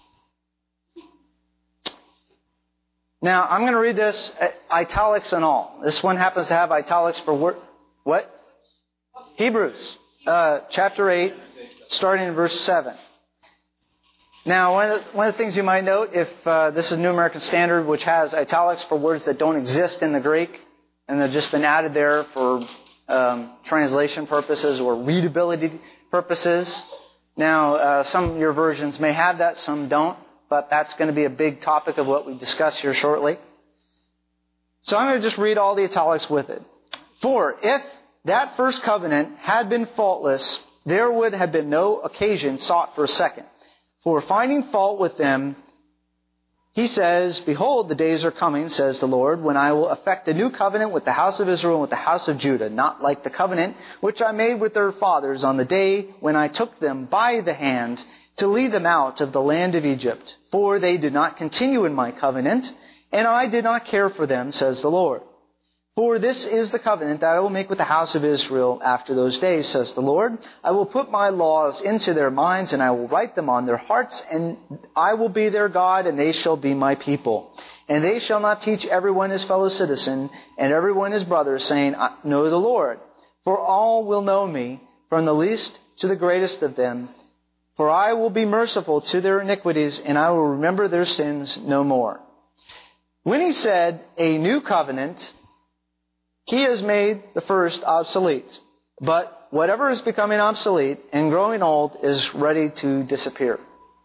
Now, I'm going to read this italics and all. This one happens to have italics for word. What? Hebrews, uh, chapter eight, starting in verse seven. Now, one of, the, one of the things you might note, if uh, this is New American Standard, which has italics for words that don't exist in the Greek, and they've just been added there for um, translation purposes or readability purposes. Now, uh, some of your versions may have that, some don't, but that's going to be a big topic of what we discuss here shortly. So I'm going to just read all the italics with it. For if that first covenant had been faultless, there would have been no occasion sought for a second. For finding fault with them, He says, Behold, the days are coming, says the Lord, when I will effect a new covenant with the house of Israel and with the house of Judah, not like the covenant which I made with their fathers on the day when I took them by the hand to lead them out of the land of Egypt. For they did not continue in my covenant, and I did not care for them, says the Lord. For this is the covenant that I will make with the house of Israel after those days, says the Lord. I will put my laws into their minds, and I will write them on their hearts, and I will be their God, and they shall be my people. And they shall not teach everyone his fellow citizen, and everyone his brother, saying, Know the Lord. For all will know me, from the least to the greatest of them. For I will be merciful to their iniquities, and I will remember their sins no more. When He said, a new covenant, He has made the first obsolete. But whatever is becoming obsolete and growing old is ready to disappear.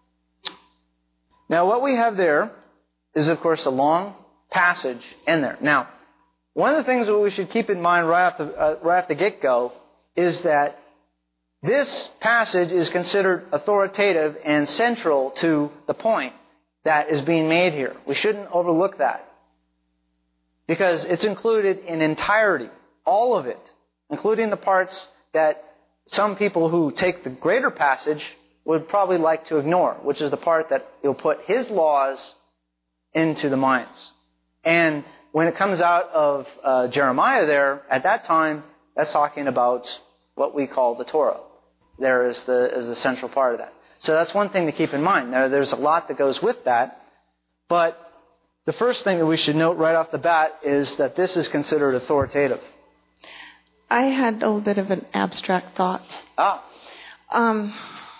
Now, what we have there is, of course, a long passage in there. Now, one of the things that we should keep in mind right off the, uh, right off the get-go is that this passage is considered authoritative and central to the point that is being made here. We shouldn't overlook that. Because it's included in entirety, all of it, including the parts that some people who take the greater passage would probably like to ignore, which is the part that He'll put His laws into the minds. And when it comes out of uh, Jeremiah there, at that time, that's talking about what we call the Torah. There is the, is the central part of that. So that's one thing to keep in mind. Now, there's a lot that goes with that, but the first thing that we should note right off the bat is that this is considered authoritative.
I had a little bit of an abstract thought.
Ah.
Um,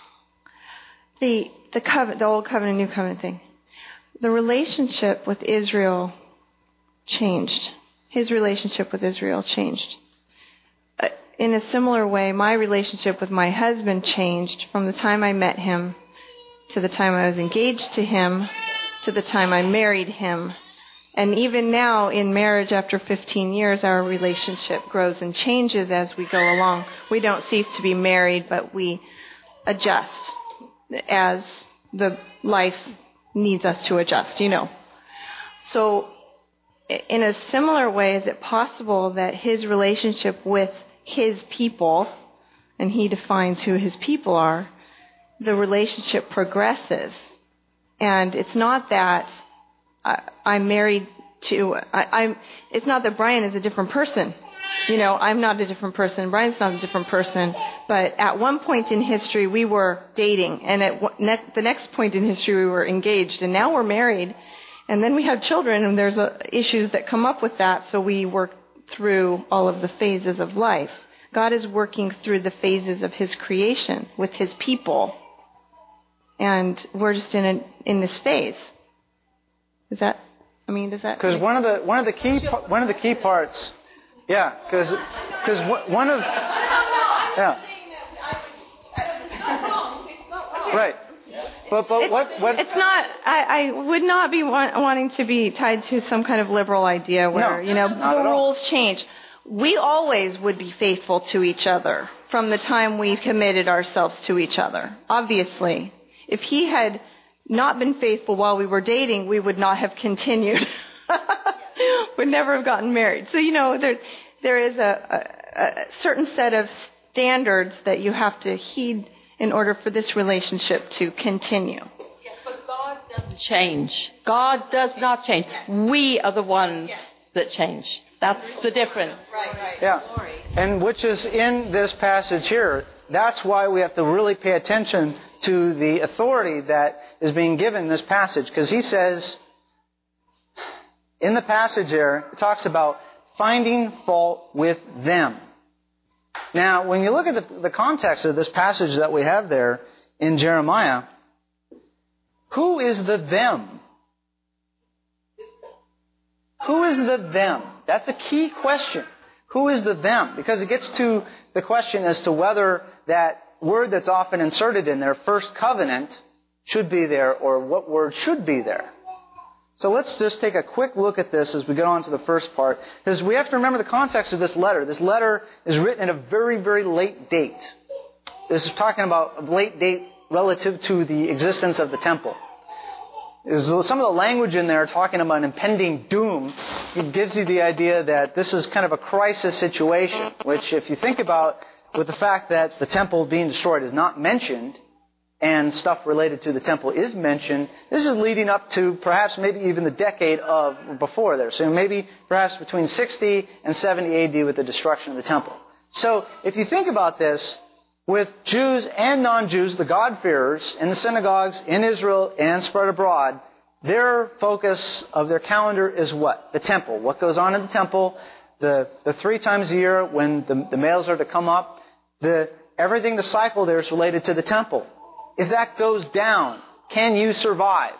the the covenant, the old covenant, new covenant thing. The relationship with Israel changed. His relationship with Israel changed. Uh, in a similar way, my relationship with my husband changed from the time I met him to the time I was engaged to him to the time I married him. And even now, in marriage after fifteen years, our relationship grows and changes as we go along. We don't cease to be married, but we adjust as the life needs us to adjust, you know. So, in a similar way, is it possible that his relationship with his people, and he defines who his people are, the relationship progresses? And it's not that I, I'm married to, I, I'm, it's not that Brian is a different person. You know, I'm not a different person. Brian's not a different person. But at one point in history, we were dating. And at ne- the next point in history, we were engaged. And now we're married. And then we have children, and there's uh, issues that come up with that. So we work through all of the phases of life. God is working through the phases of his creation with his people. And we're just in a, in this phase. Is that, I mean, does that...
Because one of the one of the key one of the key parts, yeah, because because one of yeah, right. But but what what
it's not. I, I would not be want, wanting to be tied to some kind of liberal idea where
No,
you know
not
the
at all.
rules change. We always would be faithful to each other from the time we committed ourselves to each other. Obviously, if he had not been faithful while we were dating, we would not have continued. Would never have gotten married. So you know there there is a, a, a certain set of standards that you have to heed in order for this relationship to continue.
Yes, but God doesn't change. God does not change. We are the ones that change. That's the difference.
Right, right.
Yeah. And which is in this passage here. That's why we have to really pay attention to the authority that is being given in this passage. Because he says, in the passage there, it talks about finding fault with them. Now, when you look at the, the context of this passage that we have there in Jeremiah, who is the them? Who is the them? That's a key question. Who is the them? Because it gets to the question as to whether that word that's often inserted in there, first covenant, should be there, or what word should be there. So let's just take a quick look at this as we get on to the first part. Because we have to remember the context of this letter. This letter is written at a very, very late date. This is talking about a late date relative to the existence of the temple. Is some of the language in there talking about impending doom. It gives you the idea that this is kind of a crisis situation, which if you think about with the fact that the temple being destroyed is not mentioned, and stuff related to the temple is mentioned, this is leading up to perhaps maybe even the decade of before there. So maybe perhaps between sixty and seventy A D with the destruction of the temple. So if you think about this, with Jews and non-Jews, the God-fearers, in the synagogues in Israel and spread abroad, their focus of their calendar is what? The temple. What goes on in the temple, the, the three times a year when the, the males are to come up, the everything, the cycle there is related to the temple. If that goes down, can you survive?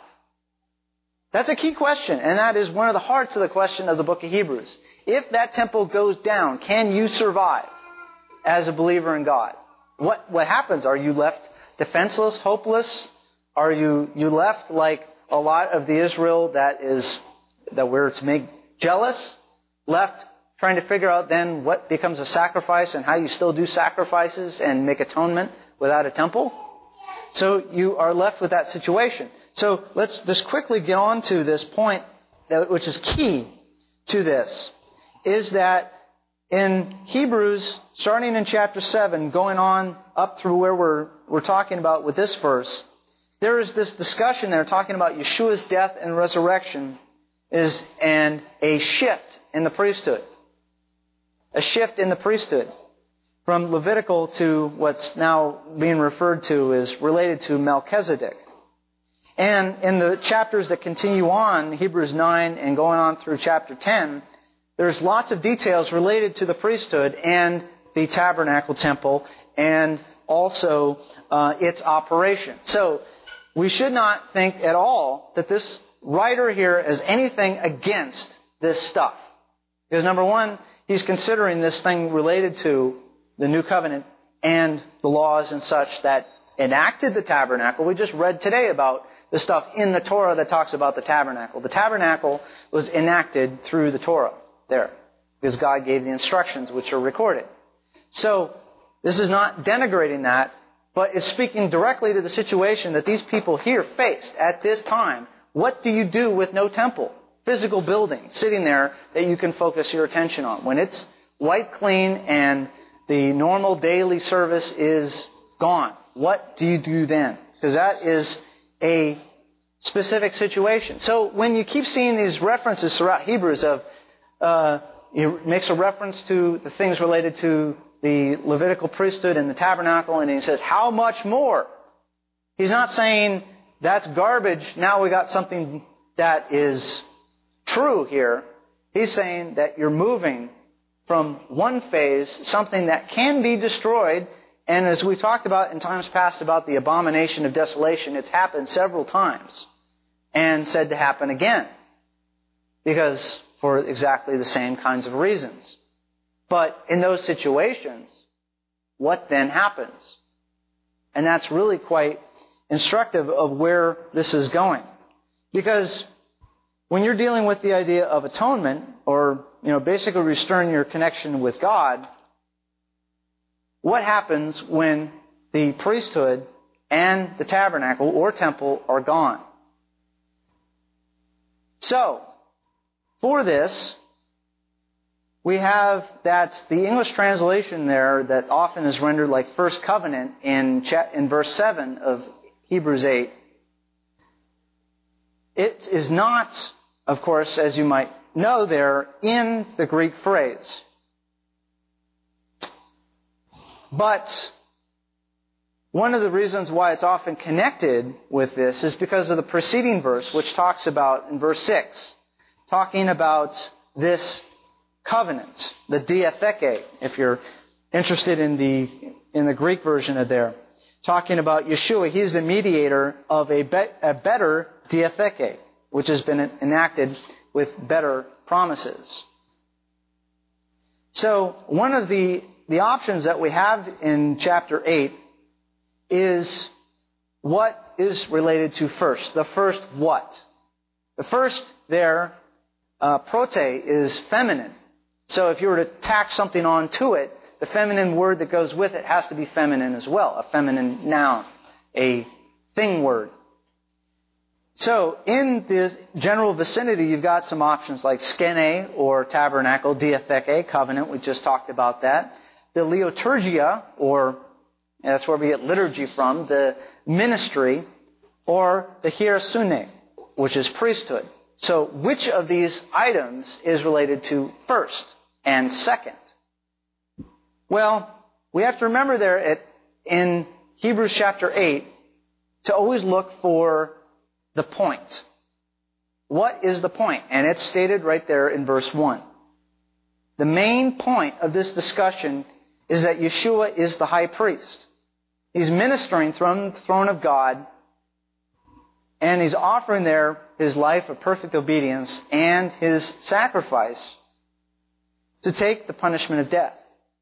That's a key question, and that is one of the hearts of the question of the book of Hebrews. If that temple goes down, can you survive as a believer in God? What what happens? Are you left defenseless, hopeless? Are you, you left like a lot of the Israel that is that we're to make jealous? Left trying to figure out then what becomes a sacrifice and how you still do sacrifices and make atonement without a temple? So you are left with that situation. So let's just quickly get on to this point, that, which is key to this, is that in Hebrews, starting in chapter seven, going on up through where we're, we're talking about with this verse, there is this discussion there talking about Yeshua's death and resurrection is and a shift in the priesthood. A shift in the priesthood. From Levitical to what's now being referred to is related to Melchizedek. And in the chapters that continue on, Hebrews nine and going on through chapter ten, there's lots of details related to the priesthood and the tabernacle temple and also uh, its operation. So we should not think at all that this writer here is anything against this stuff. Because number one, he's considering this thing related to the new covenant and the laws and such that enacted the tabernacle. We just read today about the stuff in the Torah that talks about the tabernacle. The tabernacle was enacted through the Torah there because God gave the instructions which are recorded. So this is not denigrating that, but it's speaking directly to the situation that these people here faced at this time. What do you do with no temple? Physical building sitting there that you can focus your attention on. When it's wiped clean and the normal daily service is gone, what do you do then? Because that is a specific situation. So when you keep seeing these references throughout Hebrews of, uh, it makes a reference to the things related to the Levitical priesthood and the tabernacle, and he says, how much more? He's not saying that's garbage, now we got something that is true here. He's saying that you're moving from one phase, something that can be destroyed. And as we talked about in times past about the abomination of desolation, it's happened several times and said to happen again. Because for exactly the same kinds of reasons. But in those situations, what then happens? And that's really quite instructive of where this is going. Because when you're dealing with the idea of atonement, or, you know, basically restoring your connection with God, what happens when the priesthood and the tabernacle or temple are gone? So, for this, we have that the English translation there that often is rendered like first covenant in, in verse seven of Hebrews eight. It is not, of course, as you might know there, in the Greek phrase. But one of the reasons why it's often connected with this is because of the preceding verse, which talks about, in verse six, talking about this covenant, the diatheke, if you're interested in the in the Greek version of there. Talking about Yeshua, He's the mediator of a, be, a better diatheke, which has been enacted with better promises. So one of the, the options that we have in chapter eight is what is related to first. The first what? The first there, uh, prote, is feminine. So if you were to tack something onto it, the feminine word that goes with it has to be feminine as well. A feminine noun. A thing word. So in this general vicinity, you've got some options like skene or tabernacle, diatheke, covenant. We just talked about that. The liturgia, or that's where we get liturgy from, the ministry, or the hierosune, which is priesthood. So which of these items is related to first and second? Well, we have to remember there at, in Hebrews chapter eight to always look for the point. What is the point? And it's stated right there in verse one. The main point of this discussion is that Yeshua is the high priest. He's ministering from the throne of God, and He's offering there His life of perfect obedience and His sacrifice to take the punishment of death.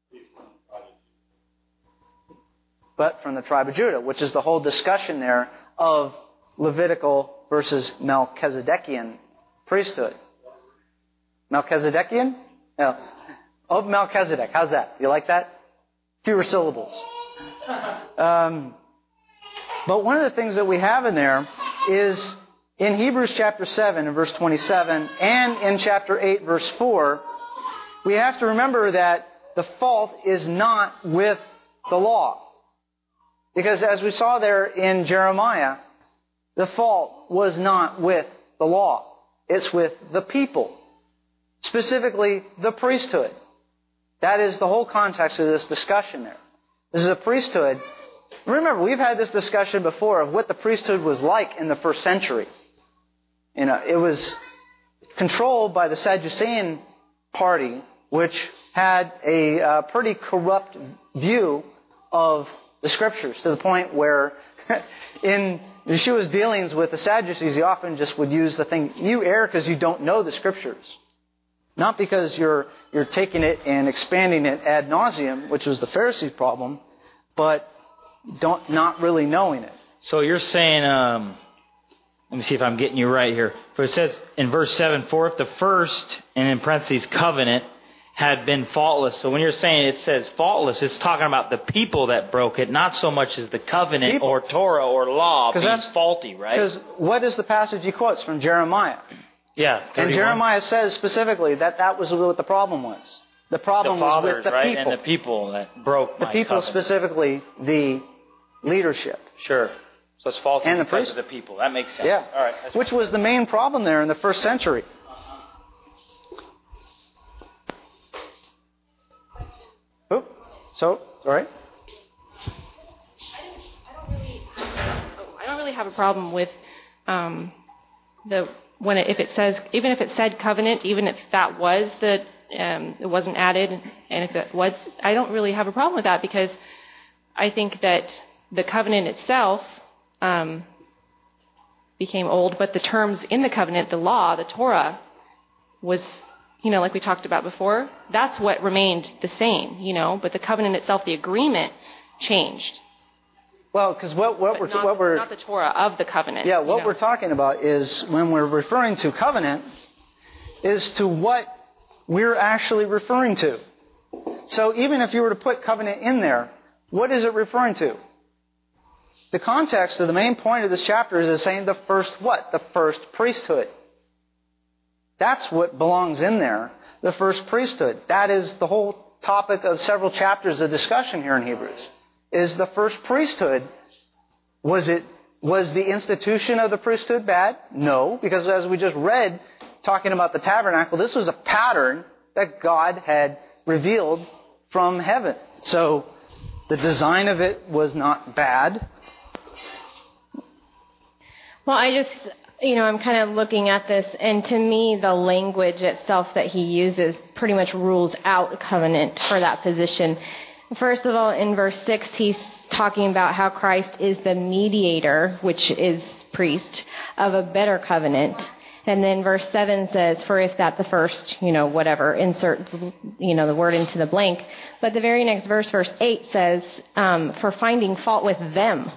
But from the tribe of Judah, which is the whole discussion there of Levitical versus Melchizedekian priesthood. Melchizedekian? No. Of Melchizedek. How's that? You like that? Fewer syllables. Um, but one of the things that we have in there is in Hebrews chapter seven and verse twenty-seven and in chapter eight verse four, we have to remember that the fault is not with the law. Because as we saw there in Jeremiah, the fault was not with the law. It's with the people. Specifically, the priesthood. That is the whole context of this discussion there. This is a priesthood. Remember, we've had this discussion before of what the priesthood was like in the first century. You know, it was controlled by the Sadducean party, which had a uh, pretty corrupt view of the Scriptures, to the point where in Yeshua's dealings with the Sadducees, he often just would use the thing, you err because you don't know the Scriptures. Not because you're you're taking it and expanding it ad nauseum, which was the Pharisees' problem, but don't not really knowing it.
So you're saying, um, let me see if I'm getting you right here. For it says in verse seven, for if the first, and in parentheses, covenant, had been faultless. So when you're saying it says faultless, it's talking about the people that broke it, not so much as the covenant people. Or Torah or law being faulty, right?
Because what is the passage he quotes from Jeremiah?
Yeah. thirty-one.
And Jeremiah says specifically that that was what the problem was. The problem
the fathers,
was with the
right?
people.
And the people that broke
the
my
people,
covenant.
Specifically the leadership.
Sure. So it's faulty
and
because
the
of the people. That makes sense.
Yeah.
All right. That's
Which was the main problem there in the first century. Oh, so, all right.
I don't really, I don't really have a problem with um, the when it, if it says, even if it said covenant, even if that was the um, it wasn't added, and if it was, I don't really have a problem with that, because I think that the covenant itself um, became old, but the terms in the covenant, the law, the Torah, was, you know, like we talked about before, that's what remained the same, you know, but the covenant itself, the agreement, changed.
Well, because what, what we're
not,
what we're
not the Torah of the covenant.
yeah, what
you know?
we're talking about is when we're referring to covenant, is to what we're actually referring to. So even if you were to put covenant in there, what is it referring to? The context of the main point of this chapter is saying the first what? The first priesthood. That's what belongs in there, the first priesthood. That is the whole topic of several chapters of discussion here in Hebrews, is the first priesthood. Was it, was the institution of the priesthood bad? No, because as we just read, talking about the tabernacle, this was a pattern that God had revealed from heaven. So the design of it was not bad.
Well, I just, you know, I'm kind of looking at this, and to me, the language itself that he uses pretty much rules out covenant for that position. First of all, in verse six, he's talking about how Christ is the mediator, which is priest, of a better covenant. And then verse seven says, for if that the first, you know, whatever, insert, you know, the word into the blank. But the very next verse, verse eight, says, um, for finding fault with them.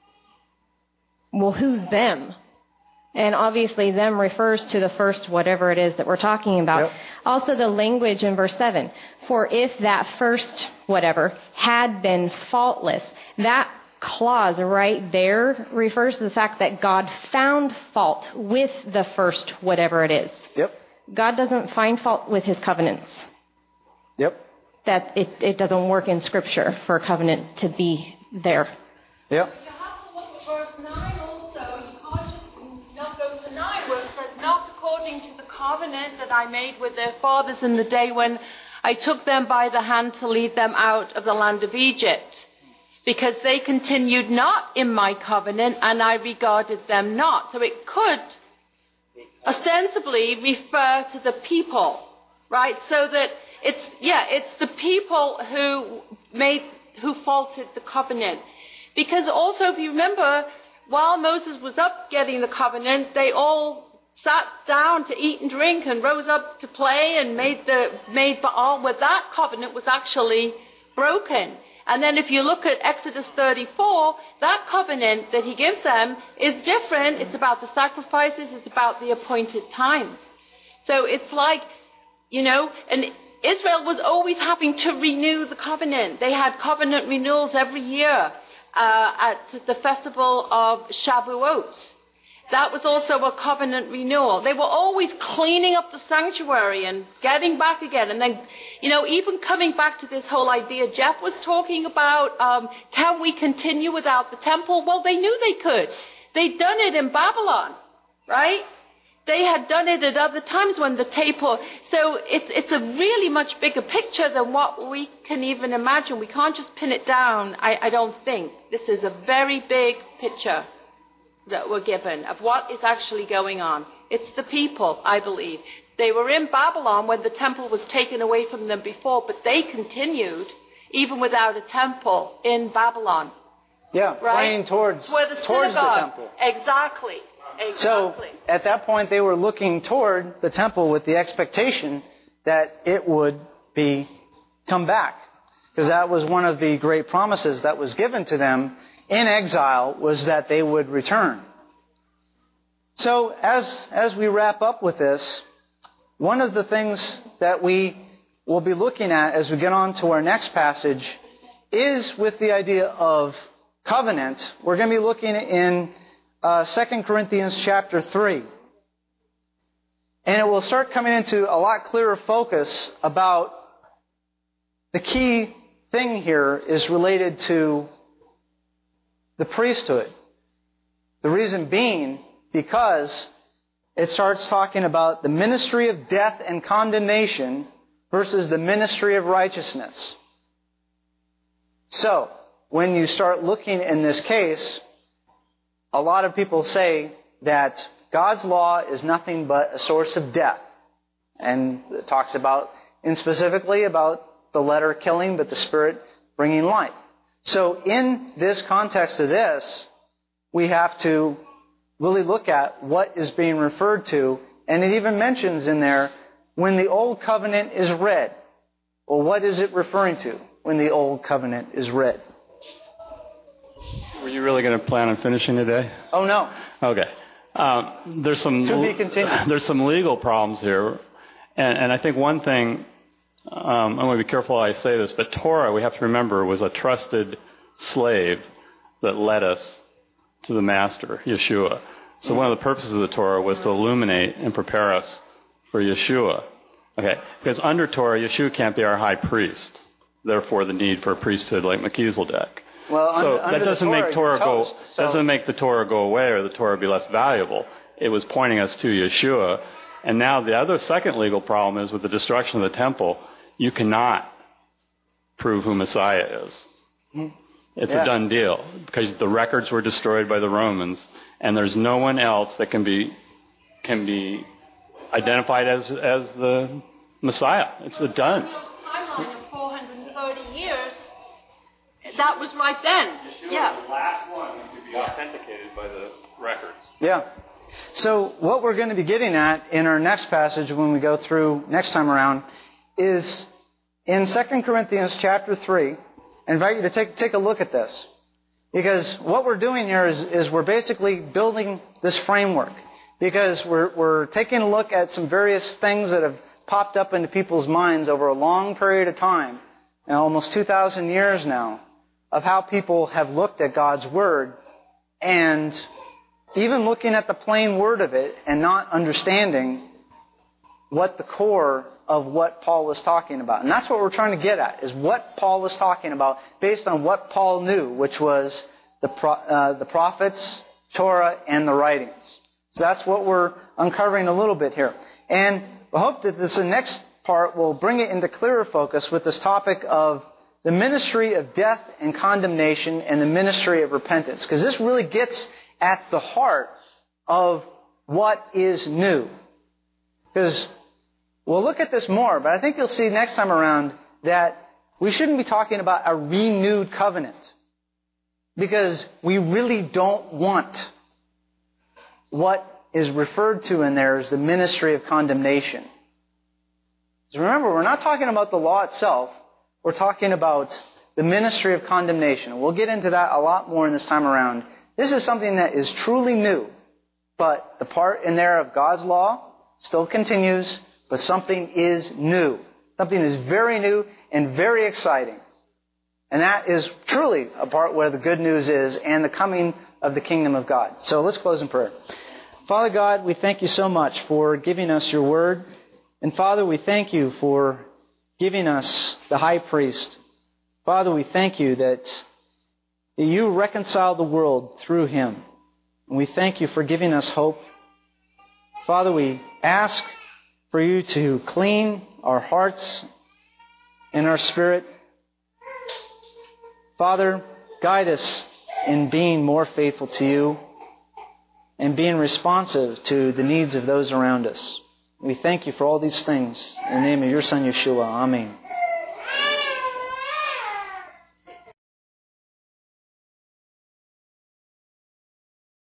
Well, who's them? And obviously them refers to the first whatever it is that we're talking about. Yep. Also the language in verse seven. For if that first whatever had been faultless, that clause right there refers to the fact that God found fault with the first whatever it is.
Yep.
God doesn't find fault with his covenants.
Yep.
That it, it doesn't work in Scripture for a covenant to be there.
Yep.
You have to look at verse nine also. You can't just not go to nine where it says, not according to the covenant that I made with their fathers in the day when I took them by the hand to lead them out of the land of Egypt. Because they continued not in my covenant, and I regarded them not. So it could ostensibly refer to the people, right? So that it's, yeah, it's the people who made, who faulted the covenant. Because also, if you remember, while Moses was up getting the covenant, they all sat down to eat and drink and rose up to play and made the, made Baal, where that covenant was actually broken. And then if you look at Exodus thirty-four, that covenant that he gives them is different. It's about the sacrifices. It's about the appointed times. So it's like, you know, and Israel was always having to renew the covenant. They had covenant renewals every year uh, at the festival of Shavuot. That was also a covenant renewal. They were always cleaning up the sanctuary and getting back again. And then, you know, even coming back to this whole idea Jeff was talking about, um, can we continue without the temple? Well, they knew they could. They'd done it in Babylon, right? They had done it at other times when the temple. So it's, it's a really much bigger picture than what we can even imagine. We can't just pin it down, I, I don't think. This is a very big picture that we're given of what is actually going on. It's the people, I believe. They were in Babylon when the temple was taken away from them before, but they continued, even without a temple, in Babylon.
Yeah,
right?
praying towards,
Where the
towards the
synagogue.
temple.
Exactly. Exactly.
So at that point, they were looking toward the temple with the expectation that it would be come back, because that was one of the great promises that was given to them in exile, was that they would return. So as as we wrap up with this, one of the things that we will be looking at as we get on to our next passage is with the idea of covenant. We're going to be looking in uh, Second Corinthians chapter three. And it will start coming into a lot clearer focus about the key thing here is related to the priesthood. The reason being because it starts talking about the ministry of death and condemnation versus the ministry of righteousness. So, when you start looking in this case, a lot of people say that God's law is nothing but a source of death. And it talks about in specifically about the letter killing, but the Spirit bringing life. So in this context of this, we have to really look at what is being referred to. And it even mentions in there, when the Old Covenant is read. Well, what is it referring to when the Old Covenant is read?
Were you really going to plan on finishing today?
Oh, no.
Okay. Um, there's some
To be continued.
There's some legal problems here. And, and I think one thing, um, I'm going to be careful how I say this, but Torah, we have to remember, was a trusted slave that led us to the Master, Yeshua. So one of the purposes of the Torah was to illuminate and prepare us for Yeshua. Okay, because under Torah, Yeshua can't be our high priest. Therefore, the need for a priesthood like Melchizedek.
Well,
so
under,
that doesn't
Torah,
make Torah go
toast, so.
doesn't make the Torah go away or the Torah be less valuable. It was pointing us to Yeshua. And now the other second legal problem is with the destruction of the temple, you cannot prove who Messiah is. It's
yeah.
a done deal because the records were destroyed by the Romans, and there's no one else that can be can be identified as as the Messiah. It's a done.
Timeline of four hundred thirty years. That was right then.
Yeshua
yeah.
was the last one who could be authenticated by the records.
Yeah. So what we're going to be getting at in our next passage when we go through next time around is in Second Corinthians chapter three. I invite you to take take a look at this. Because what we're doing here is, is we're basically building this framework. Because we're we're taking a look at some various things that have popped up into people's minds over a long period of time, and almost two thousand years now, of how people have looked at God's Word, and even looking at the plain word of it and not understanding what the core of what Paul was talking about. And that's what we're trying to get at, is what Paul was talking about based on what Paul knew, which was the pro, uh, the prophets, Torah, and the writings. So that's what we're uncovering a little bit here. And I hope that this next part will bring it into clearer focus with this topic of the ministry of death and condemnation and the ministry of repentance. Because this really gets at the heart of what is new. Because we'll look at this more, but I think you'll see next time around that we shouldn't be talking about a renewed covenant. Because we really don't want what is referred to in there as the ministry of condemnation. So remember, we're not talking about the law itself. We're talking about the ministry of condemnation. We'll get into that a lot more in this time around. This is something that is truly new. But the part in there of God's law still continues, but something is new. Something is very new and very exciting. And that is truly a part where the good news is and the coming of the kingdom of God. So let's close in prayer. Father God, we thank you so much for giving us your word. And Father, we thank you for giving us the high priest. Father, we thank you that you reconcile the world through him. And we thank you for giving us hope. Father, we ask for you to clean our hearts and our spirit. Father, guide us in being more faithful to you and being responsive to the needs of those around us. We thank you for all these things. In the name of your Son, Yeshua. Amen.